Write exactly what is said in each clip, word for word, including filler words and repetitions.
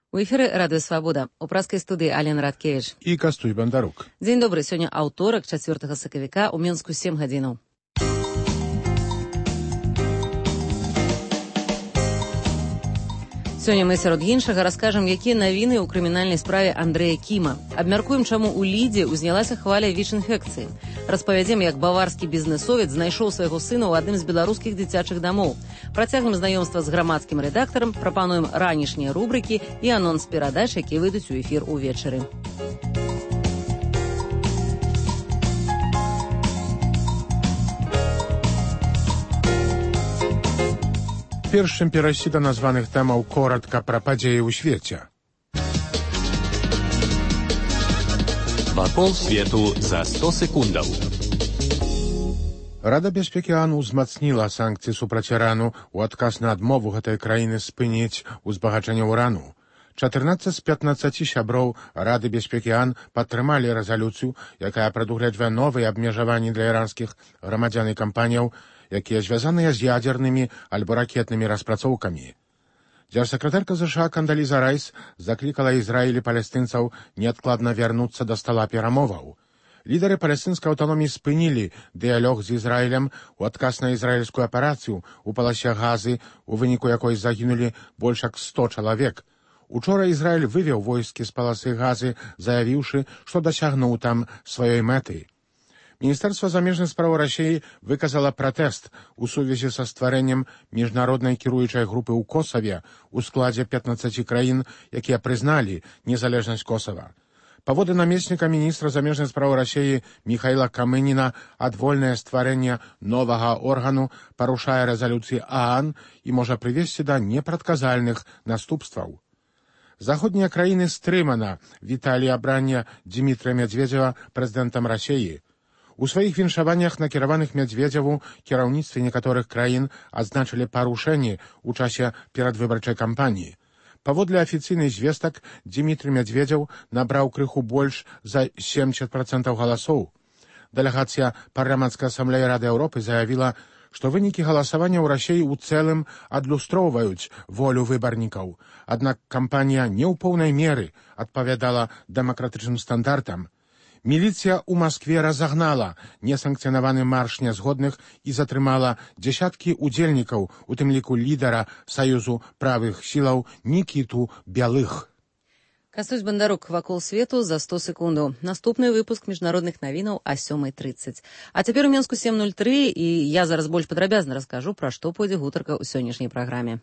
У эфіры Радыё Свабода. У праскай студыі Алена Радкевіч. І Кастуй Бандарук. Дзень добры. Сёння аўторак, чацвёртага сакавіка, у Менску сем гадзінаў. Сёння мы сярод іншага раскажам, якія навіны ў крымінальнай справе Андрэя Кіма. Абмяркуем, чаму ў Лідзе узнялася хваля ВІЧ-інфекцыі. Распавядзем, як баварскі бізнэсовец знайшоў свайго сына ў адным з беларускіх дзіцячых дамоў. Працягнем знаёмства з грамадскім рэдактарам, прапануем ранішнія рубрыкі і анонс перадач, якія выйдуць у эфір увечары. Перш чым перайсці да названых тэмаў, коратка пра падзеі ў свеце. Вакол свету за сто секундаў. Рада бяспекі АНУ ўзмацніла санкцыі супраць Ірану ў адказ на адмову гэтай краіны спыніць узбагачэнне ўрану. чатырнаццаць з пятнаццаці сяброў Рады бяспекі АН падтрымалі рэзалюцыю, якая прадугледжвае новыя абмежаванні для іранскіх грамадзян і кампаніяў, якія звязаныя з ядзернымі альбо ракетнымі распрацоўкамі. Дзяржсакратарка ЗША Кандаліза Райс заклікала Ізраіль і палестынцаў неадкладна вярнуцца да стала перамоваў. Лідары палестынскай аўтаноміі спынілі дыялог з Ізраілем у адказ на ізраільскую аперацыю ў паласе Газы, у выніку якой загінулі больш як сто чалавек. Учора Ізраіль вывеў войскі з паласы Газы, заявіўшы, што дасягнуў там сваёй мэты. Міністэрства замежных спраў Расіі выказала пратэст у сувязі са стварэннем міжнароднай кіруючай групы ў Косаве ў складзе пятнаццаці краін, якія прызналі незалежнасць Косава. Паводле намесніка міністра замежных спраў Расіі Міхаіла Камэніна, адвольнае стварэнне новага органу парушае рэзалюцыі ААН і можа прывесці да непрадказальных наступстваў. Заходнія краіны стрымана віталі абранне Дзімітрыя Мядзведзева прэзідэнтам Расіі. У сваіх віншаваннях, накіраваных Мядзведзеву, кіраўніцтве некаторых краін адзначылі парушэнні ў часе перадвыбарчай кампаніі. Паводле афіцыйных звестак, Дзімітрый Мядзведзеў набраў крыху больш за семьдесят процентаў галасоў. Дэлегацыя парламенцкай асамблеі Рады Еўропы заявіла, што вынікі галасавання ў Расіі ў цэлым адлюстроўваюць волю выбарнікаў. Аднак кампанія не ў поўнай меры адпавядала дэмакратычным стандартам. Міліцыя ў Маскве разагнала несанкцыянаваны марш нязгодных і затрымала дзясяткі удзельнікаў, у тым ліку лідара Саюзу правых сілаў Нікіту Бялых. Кастусь Бандарук, вакол свету за сто секундаў. Наступны выпуск міжнародных навінаў а сёмай трыццаць. А цяпер у Менску сем нуль тры, і я зараз больш падрабязна раскажу, пра што пойдзе гутарка ў сённяшняй праграме.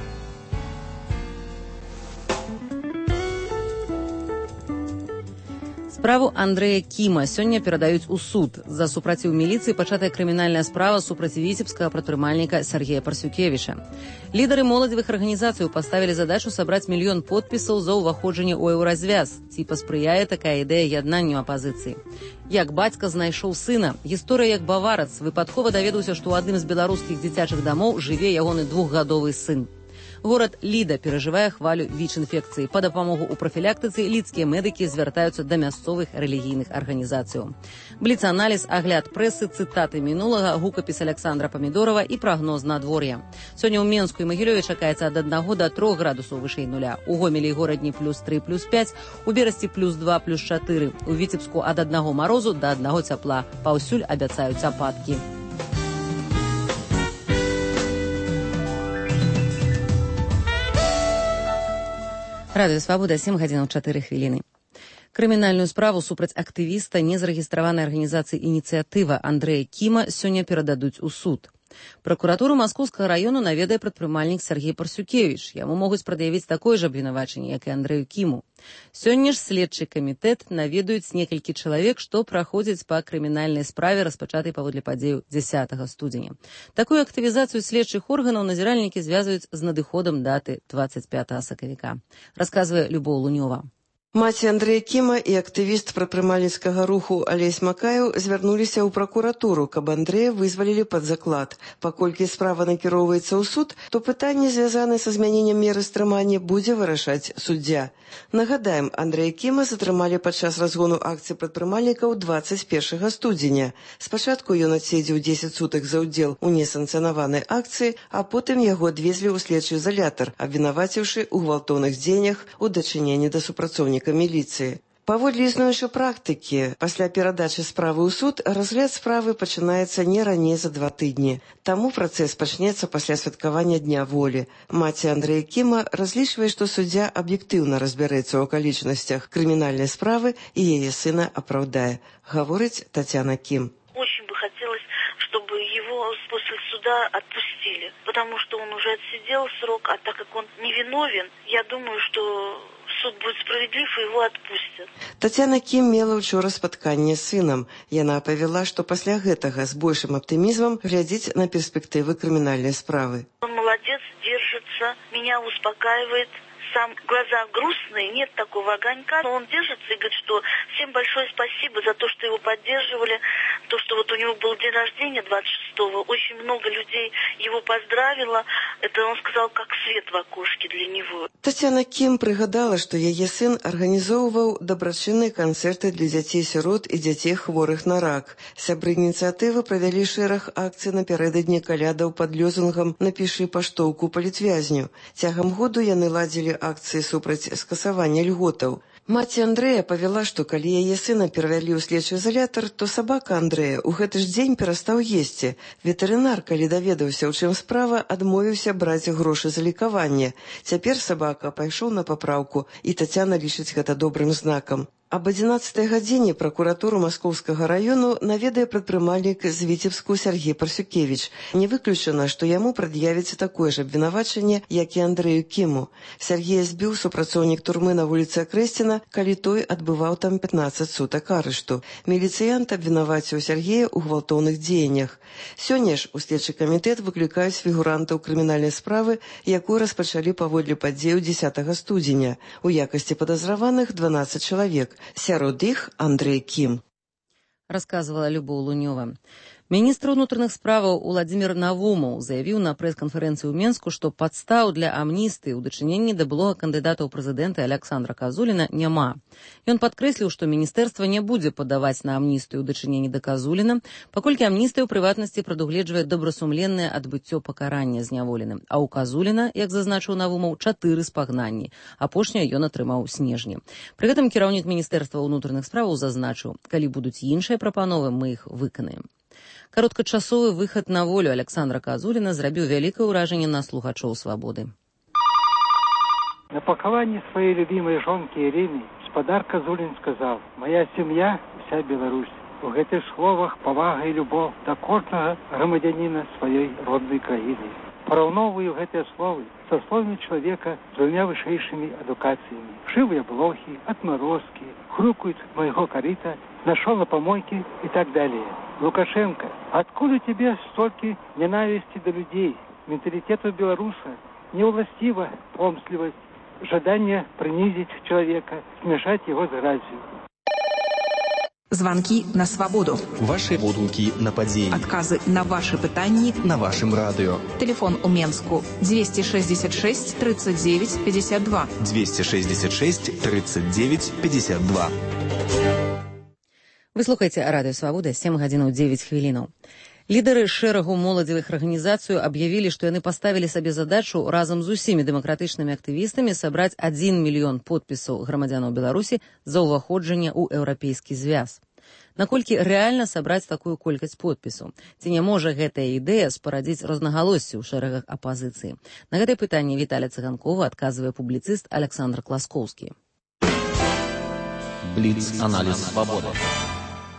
Справу Андрэя Кіма сёння перадаюць у суд. За супраціў міліцыі пачатая крымінальная справа супраць віцебскага прадпрымальніка Сергея Парсюкевіча. Лідары моладзевых арганізацыяў паставілі задачу сабраць мільён подпісаў за ўваходжанне ў еўразвяз. Ці паспрыяе такая ідэя яднанню апазіцыі. Як бацька знайшоў сына, гісторыя як баварац, выпадкова даведаўся, што ў адным з беларускіх дзіцячых дамоў жыве ягоны двухгадовы сын. Горад Ліда перажывае хвалю ВІЧ-інфекцыі. Па дапамогу ў прафілактыцы лідскія медыкі звяртаюцца да мясцовых рэлігійных арганізацыяў. Бліц-аналіз, агляд прэсы, цытаты мінулага, гукапіс Аляксандра Памідорова і прагноз надвор'я. Сёння ў Менску і Магілёве чакаецца ад аднаго да трох градусаў вышэй нуля. У Гомелі і горадні плюс тры, плюс пяць, у Берасці плюс два, плюс чатыры. У Віцебску ад аднаго марозу да аднаго цяпла. Паўсюль абяцаюць ападкі. Радыё Свабода, сем гадзінаў чатыры хвіліны. Крымінальную справу супраць актывіста незарэгістраванай арганізацыі «Ініцыятыва» Андрэя Кіма сёння перададуць у суд. Пракуратуру Маскоўскага раёну наведае прадпрымальнік Сергей Парсюкевіч. Яму могуць прад'явіць такое ж абвінавачанне, як і Андрэю Кіму. Сёння ж следчы камітэт наведаюць некалькі чалавек, што праходзяць па крымінальнай справе, распачатай паводле падзеяў дзясятага студзеня. Такую актывізацыю следчых органаў назіральнікі звязваюць з надыходам даты дваццаць пятага сакавіка. Расказвае Любоў Лунёва. Маці Андрэя Кіма і актывіст прадпрымальніцкага руху Алесь Макаеў звярнуліся ў пракуратуру, каб Андрэя вызвалілі пад заклад. Паколькі справа накіроўваецца ў суд, то пытанне, звязанае са змяненнем меры стрымання, будзе вырашаць суддзя. Нагадаем, Андрэя Кіма затрымалі падчас разгону акцыі прадпрымальнікаў дваццаць першага студзеня. Спачатку ён адседзеў дзесяць сутак за ўдзел у несанкцыянаванай акцыі, а потым яго адвезлі ў следчы ізалятар, абвінаваціўшы ў гвалтоўных дзеяннях у дачыненні да супрацоўніка міліцыі. Паводле існуючай практыкі, пасля перадачы справы ў суд, разгляд справы пачынаецца не раней за два тыдні. Таму працэс пачнецца пасля святкавання Дня волі. Маці Андрэя Кіма разлічвае, што суддзя аб'ектыўна разбярэцца ў акалічнасцях крымінальнай справы і яе сына апраўдае, гаворыць Татьяна Кім. Очень бы хотелось, чтобы его после суда отпустили, потому что он уже отсидел срок, а так как он невиновен, я думаю, что суд будет справедлив и его отпустят. Татьяна Кім мела ўчора спатканне з сынам. Яна павяла, што пасля гэтага з большым аптымізмам глядзіць на перспектывы крымінальнай справы. Он молодец, держится, меня успокаивает. Сам глаза грустные, нет такого огонька, но он держится и говорит, что всем большое спасибо за то, что его поддерживали, то, что вот у него был день рождения двадцать шестого, очень много людей его поздравило, это он сказал, как свет в окошке для него. Татьяна Кім прыгадала, што яе сын арганізоўваў дабрачынныя канцэрты для дзяцей-сірот і дзяцей хворых на рак. Сябры ініцыятывы правялі шэраг акцый напярэдадні калядаў пад лёзунгам «Напішы паштоўку палітвязню». Цягам году яны ладзілі акцыі супраць скасавання льготаў. Маці Андрэя павяла, што калі яе сына перавялі ў следчы ізалятар, то сабака Андрэя ў гэты ж дзень перастаў есці. Ветэрынар, калі даведаўся, у чым справа, адмовіўся браць грошы за лекаванне. Цяпер сабака пайшоў на папраўку, і Тацяна лічыць гэта добрым знакам. Аб адзінаццатай гадзіне пракуратуру Маскоўскага раёну наведае прадпрымальнік з Віцебску Сяргей Парсюкевіч. Не выключана, што яму прад'явіць такое ж абвінавачанне, як і Андрэю Кіму. Сяргея збіў супрацоўнік турмы на вуліцы Акрэсціна, калі той адбываў там пятнаццаць сутак арышту. Міліцыянт абвінаваціў Сяргея ў гвалтоўных дзеяннях. Сёння ж у следчы камітэт выклікаюць фігурантаў крымінальнай справы, якую распачалі паводле падзеяў дзесятага студзеня. У якасці падазраваных дванаццаць чалавек. Сярод іх Андрэй Кім. Рассказывала Любоў Лунёва. Міністр унутраных справаў Уладзімір Навумаў заявіў на прэс-канферэнцыі ў Менску, што падстаў для амністыі ў дачыненні да былога кандыдата ў прэзідэнты Аляксандра Казуліна няма. Ён падкрэсліў, што міністэрства не будзе падаваць на амністыю ў дачыненні да Казуліна, паколькі амністыя ў прыватнасці прадугледжвае добрасумленнае адбыццё пакарання зняволеным. А ў Казуліна, як зазначыў Навумаў, чатыры спагнанні. Апошняе ён атрымаў у снежні. Пры гэтым кіраўнік міністэрства ўнутраных справаў зазначыў, калі будуць іншыя прапановы, мы іх выканаем. Кароткачасовы выхад на волю Аляксандра Казуліна зрабіў вялікае ўражанне на слухачоў «Свабоды». На пахаванні своей любимой жонки Ирины спадар Казулін сказал: «Моя семья – вся Беларусь». У гэтых словах павага і любоў да кожнага грамадзяніна сваёй роднай краіны. Параўноўваю гэтыя словы са словамі чалавека з двумя вышэйшымі адукацыямі. Жывыя блохі, отморозки, хрукают моего корита, нашел на помойке и так далее. Лукашенко, откуда у тебя столько ненависти до людей? Менталитету белоруса невластива помсливость, жадание принизить человека, смешать его с грязью. Звонки на свободу. Ваши водгуки на падзеі. Адказы на ваши пытанні на вашым радыё. Телефон у Менску двести шестьдесят шесть тридцать девять пятьдесят два. двести шестьдесят шесть тридцать девять пятьдесят два. Вы слухаеце Радыё Свабода, сем гадзінаў дзевяць хвілінаў. Лідары шэрагу моладзевых арганізацый аб'явілі, што яны паставілі сабе задачу разам з усімі дэмакратычнымі актывістамі сабраць адзін мільён подпісаў грамадзянаў Беларусі за ўваходжанне ў еўрапейскі звяз. Наколькі рэальна сабраць такую колькасць подпісаў? Ці не можа гэтая ідэя спарадзіць рознагалоссі ў шэрагах апазіцыі? На гэтае пытанне Віталя Цыганкова адказвае публіцыст Александр Класкоўскі. Бліц-аналіз «Свабода».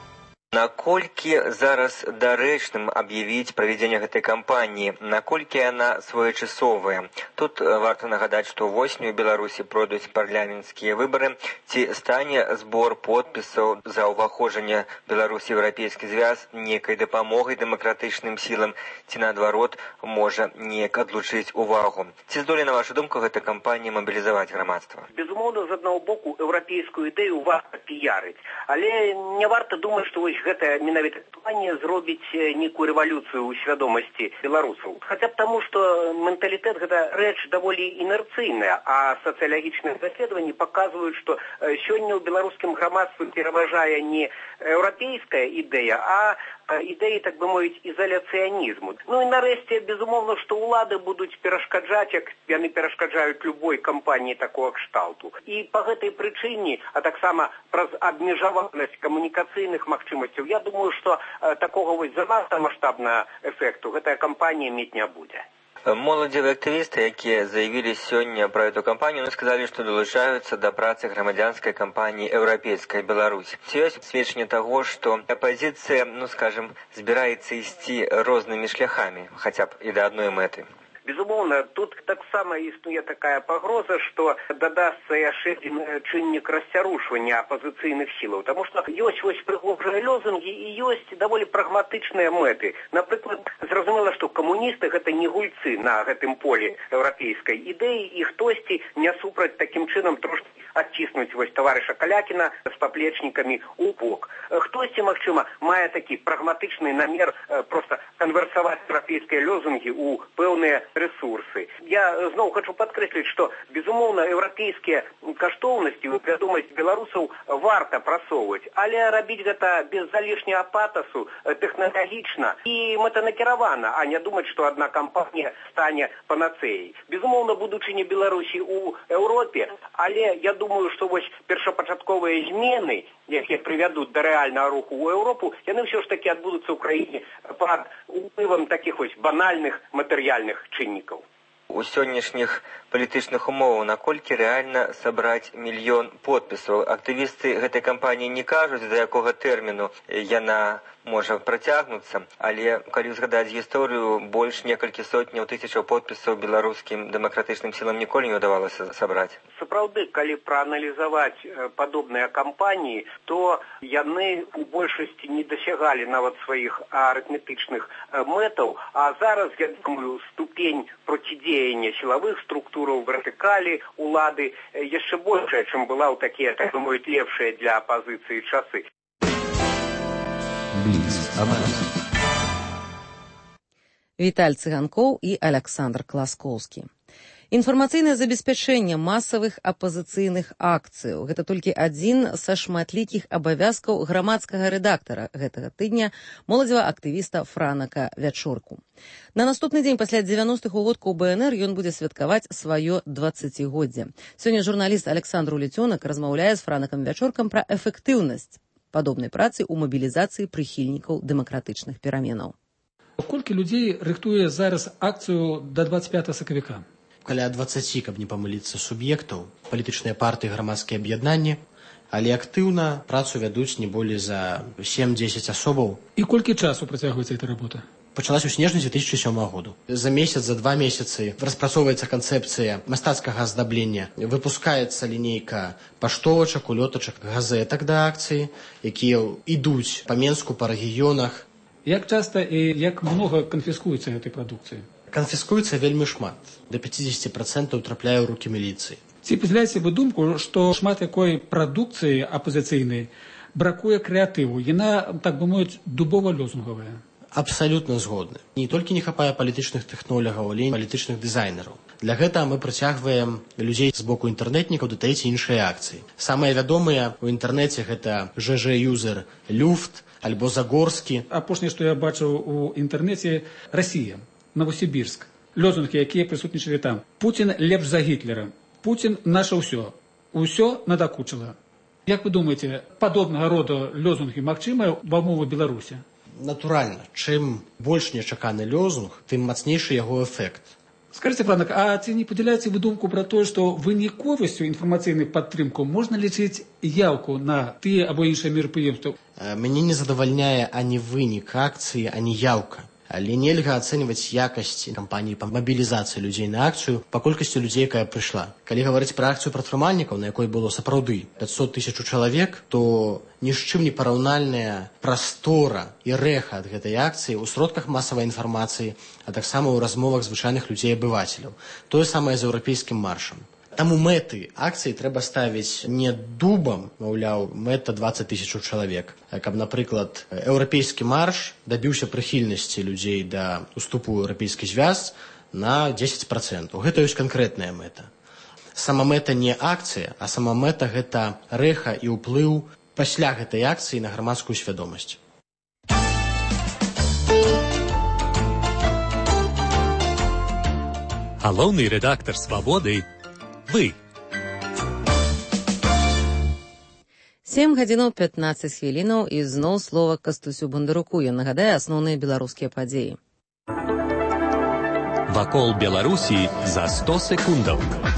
Наколькі зараз дарэчным аб'явіць правядзенне гэтай кампаніі, наколькі яна своечасовая? Тут варта нагадаць, што восенню ў Беларусі пройдуць парламенцкія выбары. Ці стане збор подпісаў за ўваходжанне Беларусі ў еўрапейскі звяз некай дапамогай дэмакратычным сілам, ці наадварот можа неяк адлучыць увагу? Ці здолее, на вашу думку, гэта кампанія мабілізаваць грамадства? Безумоўна, з аднаго боку, еўрапейскую ідэю варта піярыць, але не варта думаць, што вось гэта менавіта кампанія зробіць нейкую рэвалюцыю ў свядомасці беларусаў. Хаця б таму, што менталітэт гэта рэч даволі інерцыйная, а сацыялагічныя даследаванні паказваюць, што сёння ў беларускім грамадстве пераважае не еўрапейская ідэя, а ідэі, так бы мовіць, ізаляцыянізму. Ну і нарэшце, безумоўна, што ўлады будуць перашкаджаць, як яны перашкаджаюць любой кампаніі такога кшталту. І па гэтай прычыне, а таксама праз абмежаванасць камунікацыйных магчымасцяў, я думаю, што э, такога вось занадта маштабнага эфекту гэтая кампанія мець не будзе. Моладзевыя актывісты, якія заявілі сёння пра эту кампанію, ну, сказалі, што далучаюцца да працы грамадзянскай кампаніі «Еўрапейская Беларусь». Ці ёсць сведчанне таго, што апазіцыя, ну, скажем, збіраецца ісці рознымі шляхамі, хаця б і да адной мэты? Безумоўна, тут таксама існуе такая пагроза, што дадасца яшчэ адзін чыннік расцярушвання апазіцыйных сілаў, таму што ёсць вось прыгожыя лозунгі і ёсць даволі прагматычныя мэты. Напрыклад, зразумела, што камуністы гэта не гульцы на гэтым полі еўрапейскай ідэі, і хтосьці не супраць такім чынам трошки адціснуць вось таварыша Калякіна з паплечнікамі ў бок. Хтосьці, магчыма, мае такі прагматычны намер проста канверсаваць еўрапейскія лозунгі ў пэўныя ресурсы. Я зноў хочу падкрэсліць, што, безумоўна, еўрапейскія каштоўнасці ў вядомасць беларусаў варта прасоўваць, але рабіць гэта без залішняга патасу, тэхналагічна і мэтанакіравана, а не думаць, што адна кампанія стане панацэяй. Безумоўна, будучыня Беларусі ў Еўропе, але я думаю, што вось першапачатковыя змены, якія прывядуць да рэальнага руху ў Еўропу, яны ўсё ж такі адбудуцца ў краіне пад уплывам такіх вось банальных матэрыяльных чыннікаў. У сённяшніх палітычных умоваў наколькі рэальна сабраць мільён подпісаў? Актывісты гэтай кампаніі не кажуць, да якога тэрміну яна можа працягнуцца, але калі згадаць гісторыю, больш некалькі сотняў тысячаў подпісаў беларускім дэмакратычным сілам ніколі не ўдавалася сабраць. Сапраўды, калі прааналізаваць падобныя кампаніі, то яны у большасці не дасягалі нават сваіх арыфметычных мэтаў, а зараз, я думаю, ступень процідзеяння сілавых структураў вертыкалі улады яшчэ большая, чым была ў такія, так бы мовіць, лепшыя для апазіцыі часы. Віталь Цыганкоў і Аляксандр Класкоўскі. Інфармацыйнае забеспячэнне масавых апазіцыйных акцыяў – гэта толькі адзін са шматлікіх абавязкаў грамадскага рэдактара гэтага тыдня, моладзевага актывіста Франака Вячорку. На наступны дзень пасля дзевяностых угодкаў Бэ Эн Эр ён будзе святкаваць сваё дваццацігоддзе. Сёння журналіст Александр Улецёнак размаўляе з Франакам Вячоркам пра эфектыўнасць падобнай працы ў мабілізацыі прыхільнікаў дэмакратычных пераменаў. Колькі людзей рыхтуе зараз акцыю да дваццаць пятага сакавіка? Каля дваццаці, каб не памыліцца, суб'ектаў, палітычныя партыі, грамадскія аб'яднанні, але актыўна працу вядуць не болей за сем-дзесяць асобаў. І колькі часу працягваецца эта работа? Пачалась у снежні две тысячи сёмага году. За месяц, за два месяцы распрацоўваецца канцэпцыя мастацкага аздаблення, выпускаецца лінейка паштовачак, улётачак, газетак да акцыі, якія ідуць па Менску, па рэгіёнах. Як часта і як многа канфіскуецца гэтай прадукцыі? Канфіскуецца вельмі шмат. Да пятьдесят процентов трапляе ў рукі міліцыі. Ці падзяляеце вы думку, што шмат якой прадукцыі апазіцыйнай бракуе крэатыву? Яна, так бы мовіць, дубова-лёзунгавая. Абсалютна згодны. Не толькі не хапае палітычных тэхнолягаў, але і палітычных дызайнераў. Для гэтага мы прыцягваем людзей з боку інтэрнэтнікаў да трэцяй іншыя акцыі. Самыя вядомыя ў інтэрнэце гэта Жэ Жэ-юзер Люфт альбо Загорскі. Апошняе, што я бачыў у інтэрнэце, Расія, Новосібірск. Лёзунгі, якія прысутнічалі там. Пуцін лепш за Гітлера. Пуцін наша ўсё. Усё надакучыла. Як вы думаеце, падобнага роду лёзунгі магчымыя ва мове Беларусі? Натуральна. Чым больш нечаканы лёзунг, тым мацнейшы яго эфект. Скажите, Франак, а ці не падзяляеце вы думку пра тое, што выніковасцю інфармацыйнай падтрымку можна лічыць яўку на тыя або іншыя мерапрыемствы? Мяне не задавальняе ані вынік акцыі, ані яўка. Але нельга ацэньваць якасць кампаніі па мабілізацыі людзей на акцыю па колькасці людзей, якая прыйшла. Калі гаварыць пра акцыю прадпрымальнікаў, на якой было сапраўды пятьсот тысяч чалавек, то ні з чым не параўнальная прастора і рэха ад гэтай акцыі ў сродках масавай інфармацыі, а таксама ў размовах звычайных людзей-абывацеляў. Тое самае з еўрапейскім маршам. Таму мэты акцыі трэба ставіць не дубам, маўляў, мэта двадцать тысяч чалавек. Каб, напрыклад, еўрапейскі марш дабіўся прыхільнасці людзей да уступу ў еўрапейскі звяз на дзесяць працэнтаў. Гэта ёсць канкрэтная мэта. Сама мэта не акцыя, а сама мэта гэта рэха і ўплыў пасля гэтай акцыі на грамадскую свядомасць. Галоўны рэдактар «Свабоды» вы. сем гадзінаў пятнаццаць хвілінаў і зноў слова Кастусю Бандаруку. Ён нагадае асноўныя беларускія падзеі. Вакол Беларусі за сто секундаў.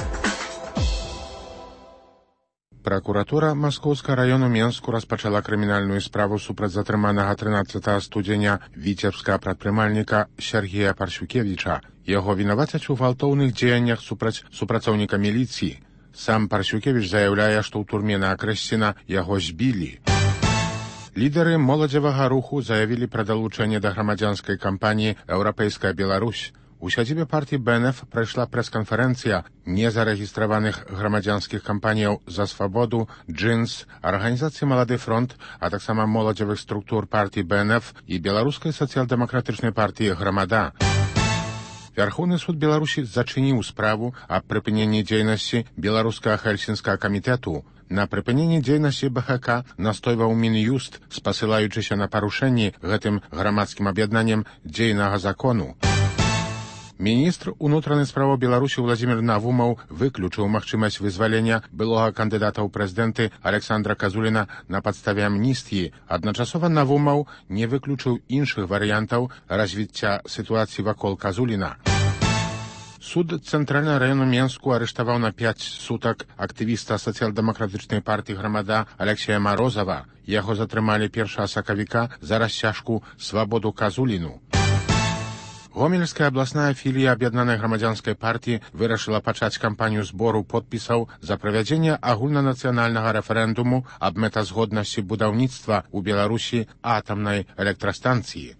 Пракуратура Маскоўскага раёну Менску распачала крымінальную справу супраць затрыманага трынаццатага студзеня віцебскага прадпрымальніка Сергея Парсюкевіча. Яго вінавацяць у гвалтоўных дзеяннях супраць супрацоўніка міліцыі. Сам Парсюкевіч заяўляе, што ў турме на Акрэсціна яго збілі. Лідары моладзевага руху заявілі пра далучэнне да грамадзянскай кампаніі «Еўрапейская Беларусь». У сядзібе партыі Бэ Эн Эф прайшла прэс-канферэнцыя незарэгістраваных грамадзянскіх кампаніяў «За свабоду», «Джинс», арганізацыі «Малады фронт», а таксама моладзевых структур партыі Бэ Эн Эф і беларускай сацыял-дэмакратычнай партыі «Грамада». Вярхоўны суд Беларусі зачыніў справу аб прыпыненні дзейнасці беларускага хельсінскага камітэту. На прыпыненні дзейнасці Бэ Ха Ка настойваў Мін'юст, спасылаючыся на парушэнні гэтым грамадскім аб'яднаннем дзейнага закону. Міністр унутраных справаў Беларусі Владзімір Навумаў выключыў магчымасць вызвалення былога кандыдата ў прэзідэнты Александра Казуліна на падставе амністыі. Адначасова Навумаў не выключыў іншых варыянтаў развіцця сітуацыі вакол Казуліна. Суд Цэнтральнага раёну Менску арыштаваў на пяць сутак актывіста сацыял-дэмакратычнай партыі «Грамада» Алексея Марозава. Яго затрымалі першага сакавіка за расцяжку «Свабоду Казуліну». Гомельская абласная філія аб'яднанай грамадзянскай партыі вырашыла пачаць кампанію збору подпісаў за правядзенне агульнанацыянальнага рэферэндуму аб мэтазгоднасці будаўніцтва ў Беларусі атамнай электрастанцыі.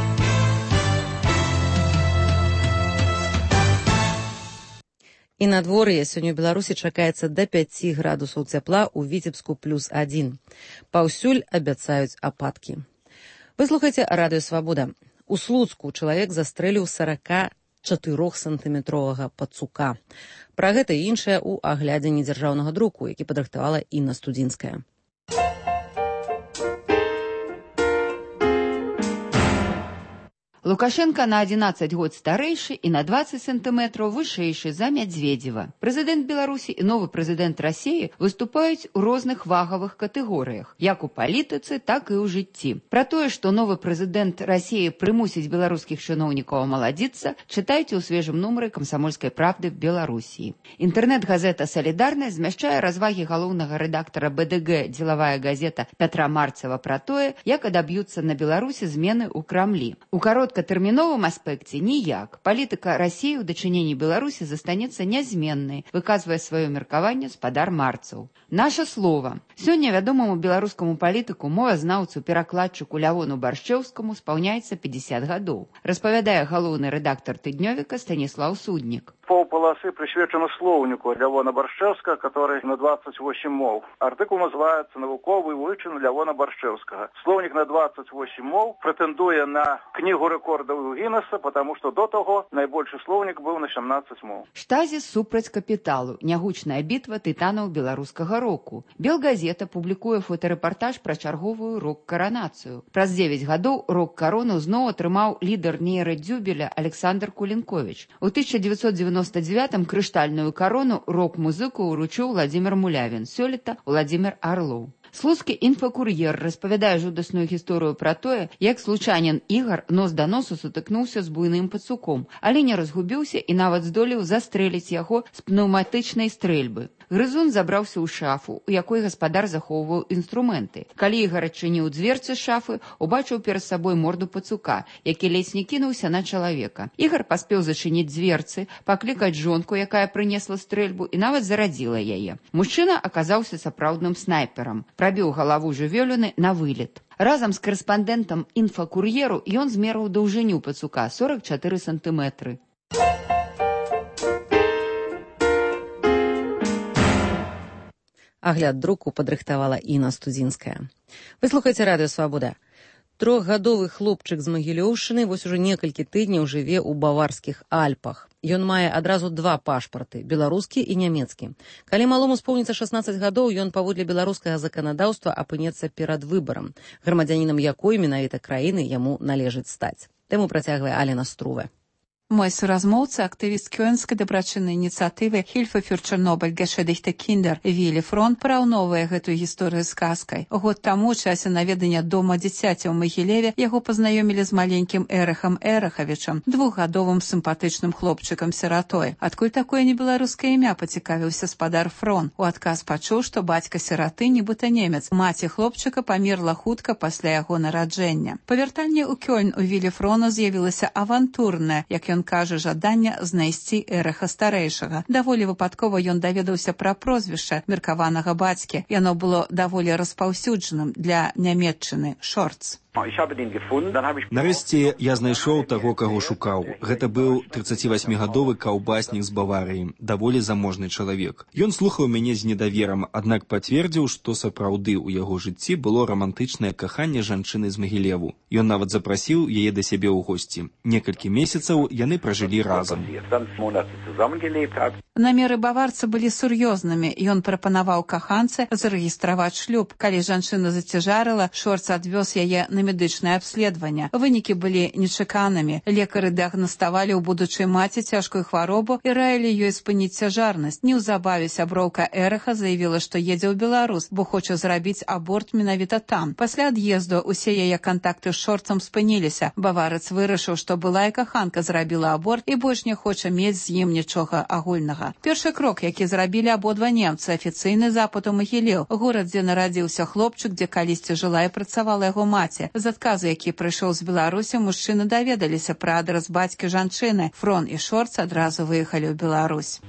І надвор'е сёння ў Беларусі чакаецца да пяці градусаў цяпла, у Віцебску плюс адзін. Паўсюль абяцаюць ападкі. Вы слухаеце радыё «Свабода». У Слуцку чалавек застрэліў саракачатырохсантыметровага пацука. Пра гэта і іншае ў аглядзенні дзяржаўнага друку, які падрыхтавала Інна Студзінская. Лукашенко на адзінаццаць год старэйшы і на дваццаць сантыметраў вышэйшы за Мядзведзева. Прэзідэнт Беларусі і новы прэзідэнт Расіі выступаюць у розных вагавых катэгорыях, як у палітыцы, так і ў жыцці. Пра тое, што новы прэзідэнт Расіі прымусіць беларускіх чыноўнікаў амаладзіцца, чытайце ў свежым нумары «Камсамольскай правды» в Беларусі. Інтэрнэт-газета «Салідарнасць» змяшчае развагі галоўнага рэдактара Бэ Дэ Гэ «Дзелавая газета» Пятра Марцева пра тое, як адаб'юцца на Беларусі змены ў Крамлі. У кароткатэрміновым аспекце ніяк. Палітыка Расіі ў дачыненні Беларусі застанецца нязменнай, выказвае сваё меркаванне спадар Марцаў. Наша слова. Сёння вядомаму беларускаму палітыку, мовазнаўцу, перакладчыку Лявону Баршчэўскаму спаўняецца пятьдесят гадоў. Распавядае галоўны рэдактар тыднёвіка Станіслаў Суднік. Полполосы присвячено словнику Лявона Баршчэўскага, который на двадцать восемь мов. Артикул называется «Навуковый вычын Лявона Баршчэўскага». Словник на двадцать восемь мов претендуе на книгу рекордов Гиннесса, потому что до того найбольший словник был на семнадцать мов. Штазіс супраць капіталу. Нягучная бітва тытанаў беларускага року. Белгазета публікуе фотарэпартаж пра чарговую рок-каранацыю. Праз дзевяць гадоў рок-карону зноў атрымаў лідар нейрадзюбеля Александр Кулінковіч. У тысяча девятьсот девяносто девятом крыштальную корону рок-музыку уручыў Владзімір Мулявін, сёлета Владзімір Арлоў. Слуцкі інфакур'ер распавядае жудасную гісторыю пра тое, як случанін Ігар нос да носу сутыкнуўся з буйным пацуком, але не разгубіўся і нават здолеў застрэліць яго з пнеўматычнай стрэльбы. Грызун забраўся ў шафу, у якой гаспадар захоўваў інструменты. Калі Ігар адчыніў дзверцы шафы, убачыў перад сабой морду пацука, які ледзь не кінуўся на чалавека. Ігар паспеў зачыніць дзверцы, паклікаць жонку, якая прынесла стрэльбу, і нават зарадзіла яе. Мужчына аказаўся сапраўдным снайперам. Прабіў галаву жывёліны на вылет. Разам з карэспандэнтам інфакур'еру ён змерыў даўжыню пацука сорок чатыры сантыметры. Агляд друку падрыхтавала Інна Студзінская. Вы слухаеце радыё «Свабода». Трохгадовы хлопчык з Магілёўшчыны вось ужо некалькі тыдняў жыве ў баварскіх Альпах. Ён мае адразу два пашпарты – беларускі і нямецкі. Калі малому споўніцца шаснаццаць гадоў, ён паводле беларускага заканадаўства апынецца перад выбарам, грамадзянінам якой менавіта краіны яму належыць стаць. Тэму працягвае Алена Струве. Мой суразмоўца, актывіст кёльнскай дабрачыннай ініцыятывы Hilfe für Tschernobyl geschädigte Kinder Вілі Фрон параўноўвае гэтую гісторыю з казкай. Год таму, у часе наведання дома дзіцяці ў Магілеве, яго пазнаёмілі з маленькім Эрахам Эрахавічам, двухгадовым сімпатычным хлопчыкам-сіратой. Адкуль такое небеларускае імя, пацікавіўся спадар Фрон. У адказ пачуў, што бацька сіраты нібыта немец. Маці хлопчыка памерла хутка пасля яго нараджэння. Па вяртанні ў Кёльн у Вілі Фрона з'явілася авантурная, як ён кажа, жадання знайсці Эраха старэйшага. Даволі выпадкова ён даведаўся пра прозвішча меркаванага бацькі. Яно было даволі распаўсюджаным для Нямецчыны – Шорц. Нарэшце я знайшоў таго, каго шукаў. Гэта быў трыццацівасьмігадовы каўбаснік з Баварыі, даволі заможны чалавек. Ён слухаў мяне з недаверам, аднак пацвердзіў, што сапраўды ў яго жыцці было рамантычнае каханне жанчыны з Магілеву. Ён нават запрасіў яе да сябе ў госці. Некалькі месяцаў яны пражылі разам. Намеры баварца былі сур'ёзнымі. Ён прапанаваў каханцы зарэгістраваць шлюб. Калі жанчына зацяжарыла, Шорц адвёз яе на медычнае абследаванне. Вынікі былі нечаканымі. Лекары дыягнаставалі ў будучай маці цяжкую хваробу і раілі ёй спыніць цяжарнасць. Неўзабаве сяброўка Эраха заявіла, што едзе ў Беларусь, бо хоча зрабіць аборт менавіта там. Пасля ад'езду усе яе кантакты з Шорцам спыніліся. Баварац вырашыў, што былая каханка зрабіла аборт і больш не хоча мець з ім нічога агульнага. Першы крок, які зрабілі абодва немцы, афіцыйны запад у Магілеў, горад, дзе нарадзіўся хлопчык, дзе калісьці жыла і працавала яго маці. З адказу, які прыйшоў з Беларусі, мужчыны даведаліся пра адрас бацькі жанчыны. Фрон і Шорц адразу выехалі ў Беларусь.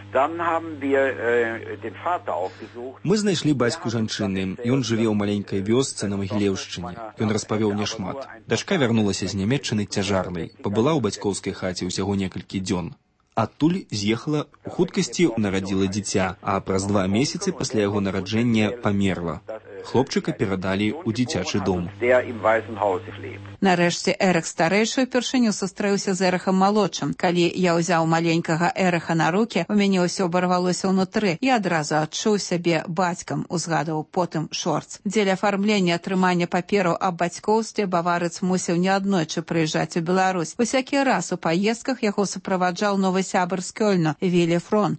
Мы знайшлі бацьку жанчыны. Ён жыве ў маленькай вёсцы на Магілеўшчыне. Ён распавёў няшмат. Дачка вярнулася з Нямецчыны цяжарнай. Пабыла ў бацькоўскай хаце ўсяго некалькі дзён. Адтуль з'ехала, у хуткасці нарадзіла дзіця, а праз два месяцы пасля яго нараджэння памерла. Хлопчыка перадалі ў дзіцячы дом. Нарэшце Эрах старэйшы упершыню сустрэўся з Эрахам малодшым. Калі я ўзяў маленькага Эраха на рукі, у мяне ўсё абарвалося ўнутры. Я адразу адчуў сябе бацькам, узгадаў потым Шорц. Дзеля афармлення атрымання папераў аб бацькоўстве баварац мусіў неаднойчы прыязджаць у Беларусь. Усякі раз у паездках яго суправаджаў новы сябар з Кёльна, Вілі Фрон.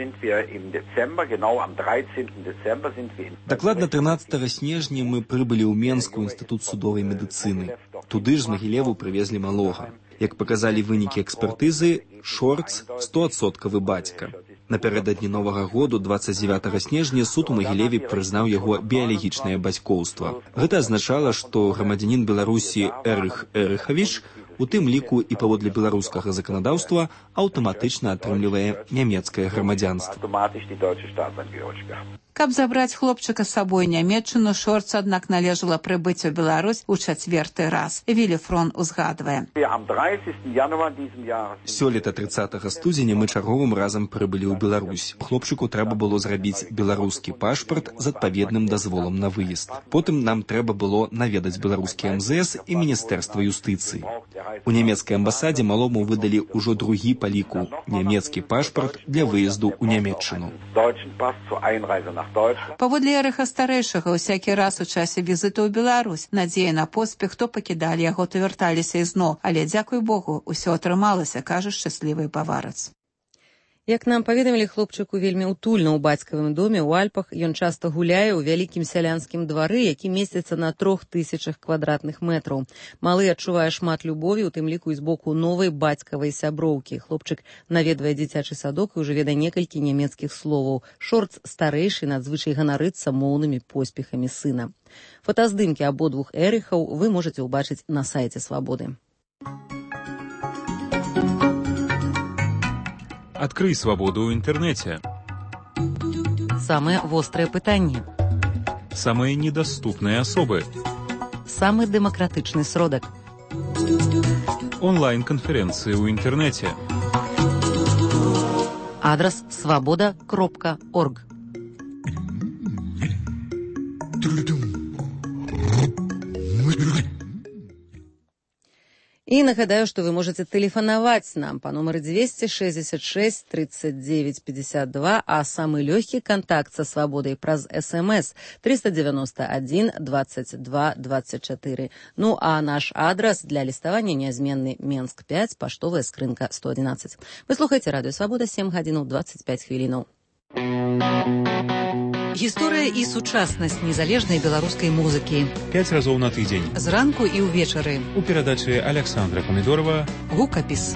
Дакладна трынаццатага снежня мы прыбылі ў Менску інстытут судовай медыцыны. Туды ж з Магілеву прывезлі малога. Як паказалі вынікі экспертызы, Шорц стоадсоткавы бацька. Напярэдадні Новага году, дваццаць дзевятага снежня, суд у Магілеве прызнаў яго біялагічнае бацькоўства. Гэта азначала, што грамадзянін Беларусі Эрых Эрахавіч, у тым ліку і паводле беларускага заканадаўства, аўтаматычна атрымлівае нямецкае грамадзянства. Каб забраць хлопчыка з сабой Нямецчыну, Шорц, аднак, належала прыбыць у Беларусь у чацвёрты раз. Вілі Фрон узгадвае. Сёлета трыццатага студзеня мы чарговым разам прыбылі ў Беларусь. Хлопчыку трэба было зрабіць беларускі пашпарт з адпаведным дазволам на выезд. Потым нам трэба было наведаць беларускі эм зэ эс і Міністэрства юстыцыі. У нямецкай амбасадзе малому выдалі ўжо другі па ліку нямецкі пашпарт для выезду ў Нямецчыну. Паводле Эраха старэйшага, усякі раз у часе візіту ў Беларусь надзея на поспех то пакідалі яго, то вярталіся ізноў. Але, дзякуй Богу, усё атрымалася, кажа шчаслівы баварац. Як нам паведамілі, хлопчыку вельмі утульна ў бацькавым доме ў Альпах. Ён часта гуляе ў вялікім сялянскім двары, які месціцца на трох тысячах квадратных метраў. Малы адчувае шмат любові, у тым ліку і з боку новай бацькавай сяброўкі. Хлопчык наведвае дзіцячы садок і ўжо ведае некалькі нямецкіх словаў. Шорц старэйшы надзвычай ганарыцца моўнымі поспехамі сына. Фотаздымкі абодвух Эрыхаў вы можаце ўбачыць на сайце Свабоды. Открый свободу в интернете. Самые острые пытанні. Самые недоступные особы. Самый демократичный сродок. Онлайн-конференции в интернете. Адрес свобода кропка орг. І нагадаю, што вы можаце тэлефанаваць нам па нумары двести шестьдесят шесть тридцать девять пятьдесят два, а самы лёгкі кантакт са свабодай праз эс-эм-эс триста девяносто один двадцать два двадцать четыре. Ну а наш адрас для ліставання нязменны Менск пять, паштовая скрынка сто одиннадцать. Вы слухаеце радыё Свабода, сем гадзінаў двадцать пять хвілінаў. Гісторыя і сучаснасць незалежнай беларускай музыкі. Пять разоў на тыдзень. Зранку і ўвечары. У перадачы Александра Памідорова. Гукапіс.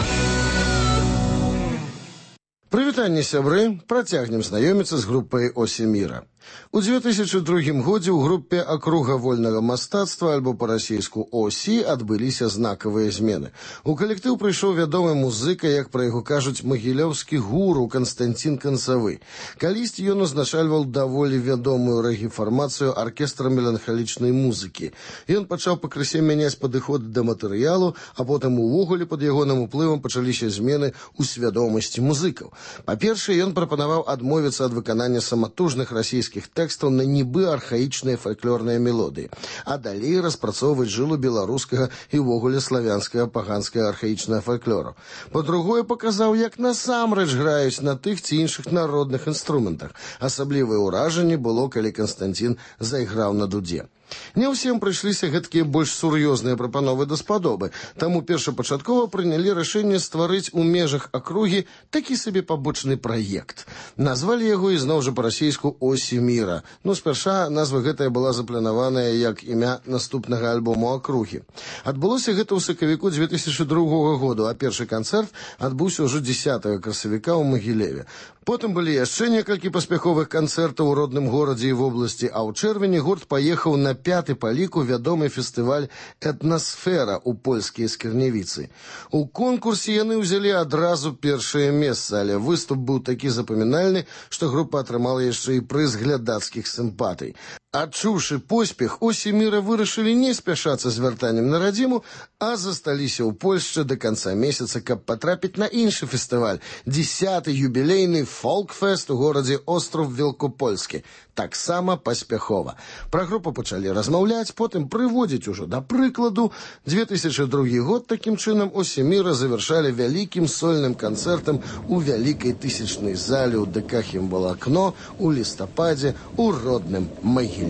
Прывітанне, сябры. Працягнем знаёміцца з групай «Осі міра». У две тысячи другім годзе ў групе «Акруга вольнага мастацтва» альбо па-расейску «Осі» адбыліся знакавыя змены. У калектыў прыйшоў вядомы музыка, як пра яго кажуць, магілёўскі гуру Канстанцін Канцавы. Калісьці ён узначальваў даволі вядомую рэгі-фармацыю аркестра меланхалічнай музыкі. Ён пачаў пакрысе мяняць падыход да матэрыялу, а потым увогуле пад ягоным уплывам пачаліся змены ў свядомасці музыкаў. Па-першае, ён прапанаваў адмовіцца ад выканання саматужных расійскіх тэкстаў на нібы архаічныя фальклорныя мелодыі, а далей распрацоўваць жылу беларускага і ўвогуле славянскага паганскага архаічнага фальклору. Па-другое, паказаў, як насамрэч граюць на тых ці іншых народных інструментах. Асаблівае ўражанне было, калі Канстанцін зайграў на дудзе. Не ўсім прыйшліся гэткія больш сур'ёзныя прапановы даспадобы, таму першапачаткова прынялі рашэнне стварыць у межах акругі такі сабе пабочны праект. Назвалі яго ізноў жа па-расейску «Осі міра». Ну, спярша назва гэтая была запланаваная як імя наступнага альбому акругі. Адбылося гэта ў сакавіку две тысячи другога году, а першы канцэрт адбыўся ўжо дзесятага красавіка ў Магілеве. Потым былі яшчэ некалькі паспяховых канцэртаў у родным горадзе і вобласці, а ў чэрвені гурт паехаў на пяты па ліку вядомы фестываль «Этнасфера» ў польскія Скірнявіцы. У конкурсе яны ўзялі адразу першае месца, але выступ быў такі запамінальны, што група атрымала яшчэ і прыз глядацкіх сімпатый. Адчуўшы поспех, «Осі міра» вырашылі не спяшацца з вяртаннем на радзіму, а засталіся ў Польшчы да канца месяца, каб патрапіць на іншы фестываль – дзесяты юбілейны фолк-фест у горадзе Остров Вілкопольскі. Таксама паспяхова. Пра групу пачалі размаўляць, потым прыводзіць ужо да прыкладу. две тысячи другі год такім чынам «Осі міра» завяршалі вялікім сольным канцэртам у вялікай тысячнай зале ў ДК «Хімвалакно» у лістападзе ў родным Магілеве.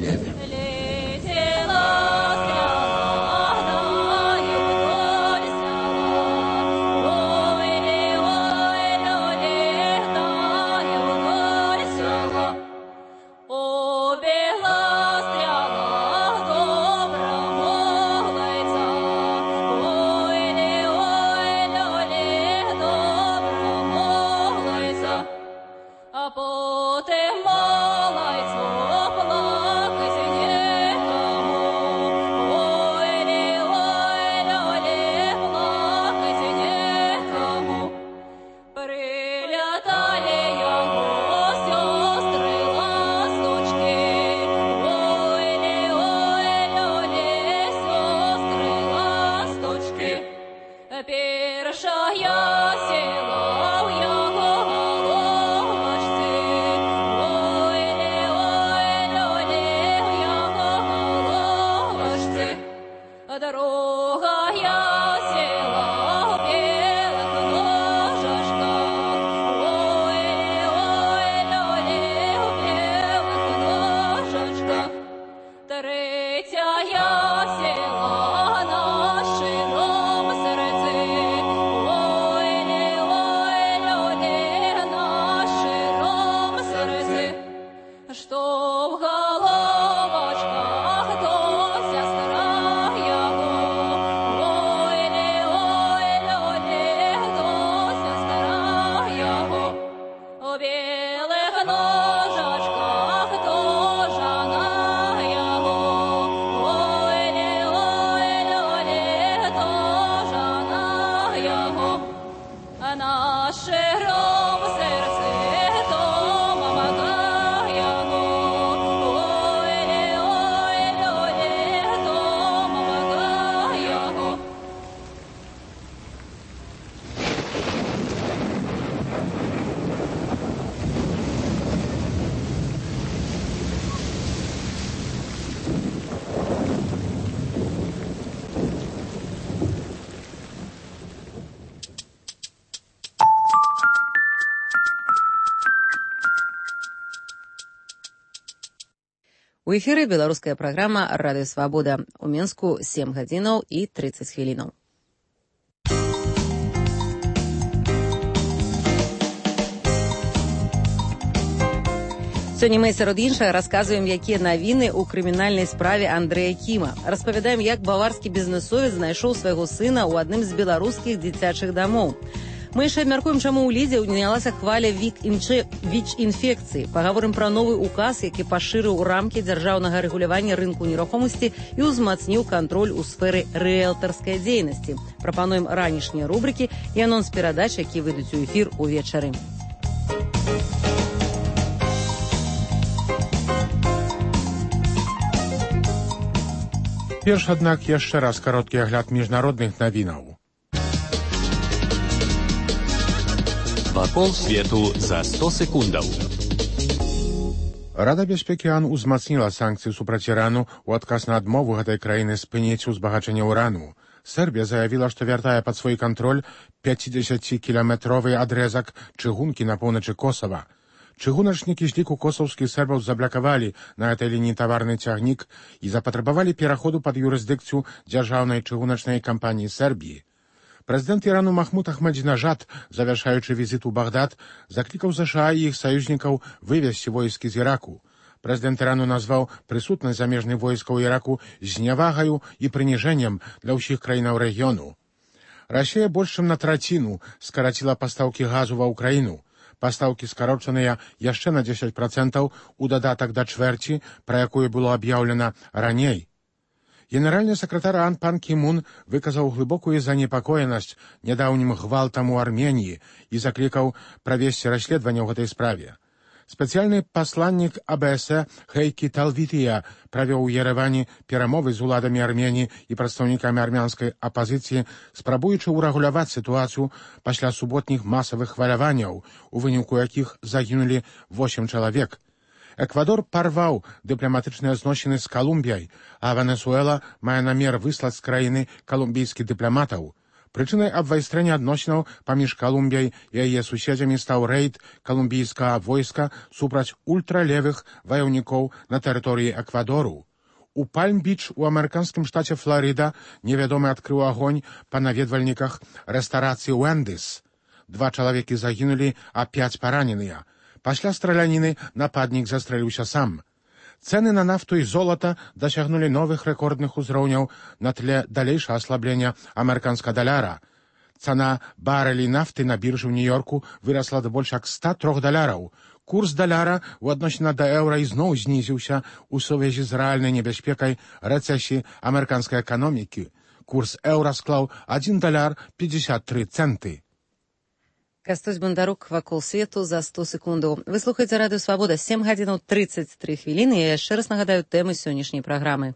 А потім малайцо плакать не У эфіры беларуская праграма «Радыё Свабода». У Менску сем гадзінаў і трыццаць хвілінаў. Сёння мы, сярод іншага, расказваем, якія навіны ў крымінальнай справе Андрэя Кіма. Распавядаем, як баварскі бізнэсовец знайшоў свайго сына ў адным з беларускіх дзіцячых дамоў. Мы яшчэ абмяркуем, чаму ў Лідзе ўнялася хваля ВІЧ-інфекцыі. Пагаворым пра новы указ, які пашырыў рамкі дзяржаўнага рэгулявання рынку нерухомасці і ўзмацніў кантроль у сферы рыэлтарскай дзейнасці. Прапануем ранішнія рубрыкі і анонс перадач, які выйдуць у эфір увечары. Перш, аднак, яшчэ раз кароткі агляд міжнародных навінаў. Вакол свету за сто секундаў. Рада бяспекі ООН узмацніла санкцыі супраць Ірану ў адказ на адмову гэтай краіны спыніць узбагачэнне ўрану. Сербія заявіла, што вяртае пад свой кантроль пяцідзесяцікіламетровы адрэзак чыгункі на поўначы Косава. Чыгуначнікі з ліку косаўскіх сербаў заблакавалі на этой лініі таварны цягнік і запатрабавалі пераходу пад юрысдыкцыю дзяржаўнай чыгуначнай кампаніі Сербіі. Прэзідэнт Ірану Махмуд Ахмадзінажад, завяршаючы візіт у Багдад, заклікаў ЗША і іх саюзнікаў вывесці войскі з Іраку. Прэзідэнт Ірану назваў прысутнасць замежных войскаў Іраку знявагаю і прыніжэннем для ўсіх краінаў рэгіёну. Расія больш чым на траціну скараціла пастаўкі газу ва ўкраіну. Пастаўкі скарочаныя яшчэ на дзесяць працэнтаў у дадатак да чвэрці, пра якую было аб'яўлена раней. Генеральны сакратар ООН пан Кі Мун выказаў глыбокую занепакоенасць нядаўнім гвалтам у Арменіі і заклікаў правесці расследаванне ў гэтай справе. Спецыяльны пасланнік А Б С Хейкі Талвітія правёў у Еревані перамовы з уладамі Арменіі і прадстаўнікамі армянскай апазіцыі, спрабуючы ўрэгуляваць сітуацыю пасля суботніх масавых хваляванняў, у выніку якіх загінулі восем чалавек. Эквадор парваў дыпламатычныя зносіны з Калумбіяй, а Венесуэла мае намер выслаць з краіны калумбійскіх дыпламатаў. Прычынай абвайстрэння адносінаў паміж Калумбіяй і яе суседзямі стаў рэйд калумбійскага войска супраць ультралевых ваяўнікоў на тэрыторыі Эквадору. У Пальм-Біч у амерыканскім штаце Фларыда невядомы адкрыў агонь па наведвальніках рэстарацыі Уэндыс. Два чалавекі загінулі, а пяць параненыя. Пасля страляніны нападнік застрэліўся сам. Цэны на нафту і золата дасягнулі новых рэкордных узроўняў на тле далейшага аслаблення амерыканскага даляра. Цана барэлі нафты на біржы ў Нью-Йорку вырасла да больш як ста трох даляраў. Курс даляра ў адносіна да еўра ізноў знізіўся ў сувязі з рэальнай небяспекай рэцэсіі амерыканскай эканомікі. Курс еўра склаў адзін даляр пятьдесят три цэнты. Кастусь Бондарук, «Вакол свету» за сто секундаў. Вы слухаеце Радыё Свабода, сем гадзінаў трыццаць тры хвіліны. Я яшчэ раз нагадаю тэмы сённяшняй праграмы.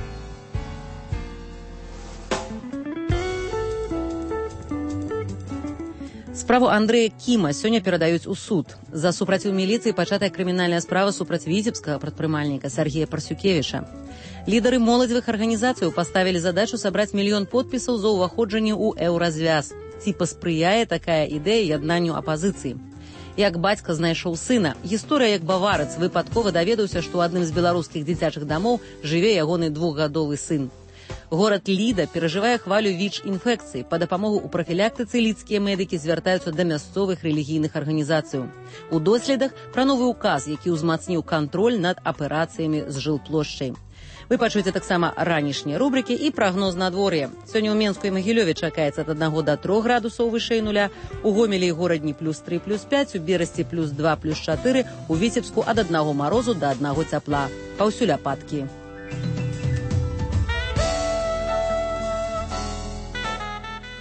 Справу Андрэя Кіма сёння перадаюць у суд. За супраціў міліцыі пачатая крымінальная справа супраць віцебскага прадпрымальніка Сергея Парсюкевіча. Лідары моладзевых арганізацыяў паставілі задачу сабраць мільён подпісаў за ўваходжанне ў еўразвяз. Ці паспрыяе такая ідэя яднанню апазіцыі. Як бацька знайшоў сына, гісторыя як баварац выпадкова даведаўся, што ў адным з беларускіх дзіцячых дамоў жыве ягоны двухгадовы сын. Горад Ліда перажывае хвалю ВІЧ-інфекцыі. Па дапамогу ў прафілактыцы лідскія медыкі звяртаюцца да мясцовых рэлігійных арганізацыяў. У доследах пра новы ўказ, які ўзмацніў кантроль над аперацыямі з жылплошчай. Вы пачуеце таксама ранішнія рубрыкі і прагноз надвор'я. Сёння ў Менску і Магілёве чакаецца ад аднаго да трох градусаў вышэй нуля, у Гомелі і горадні плюс тры плюс пяць, у Берасці плюс два плюс чатыры, у Віцебску ад аднаго марозу да аднаго цяпла. Паўсюль ападкі.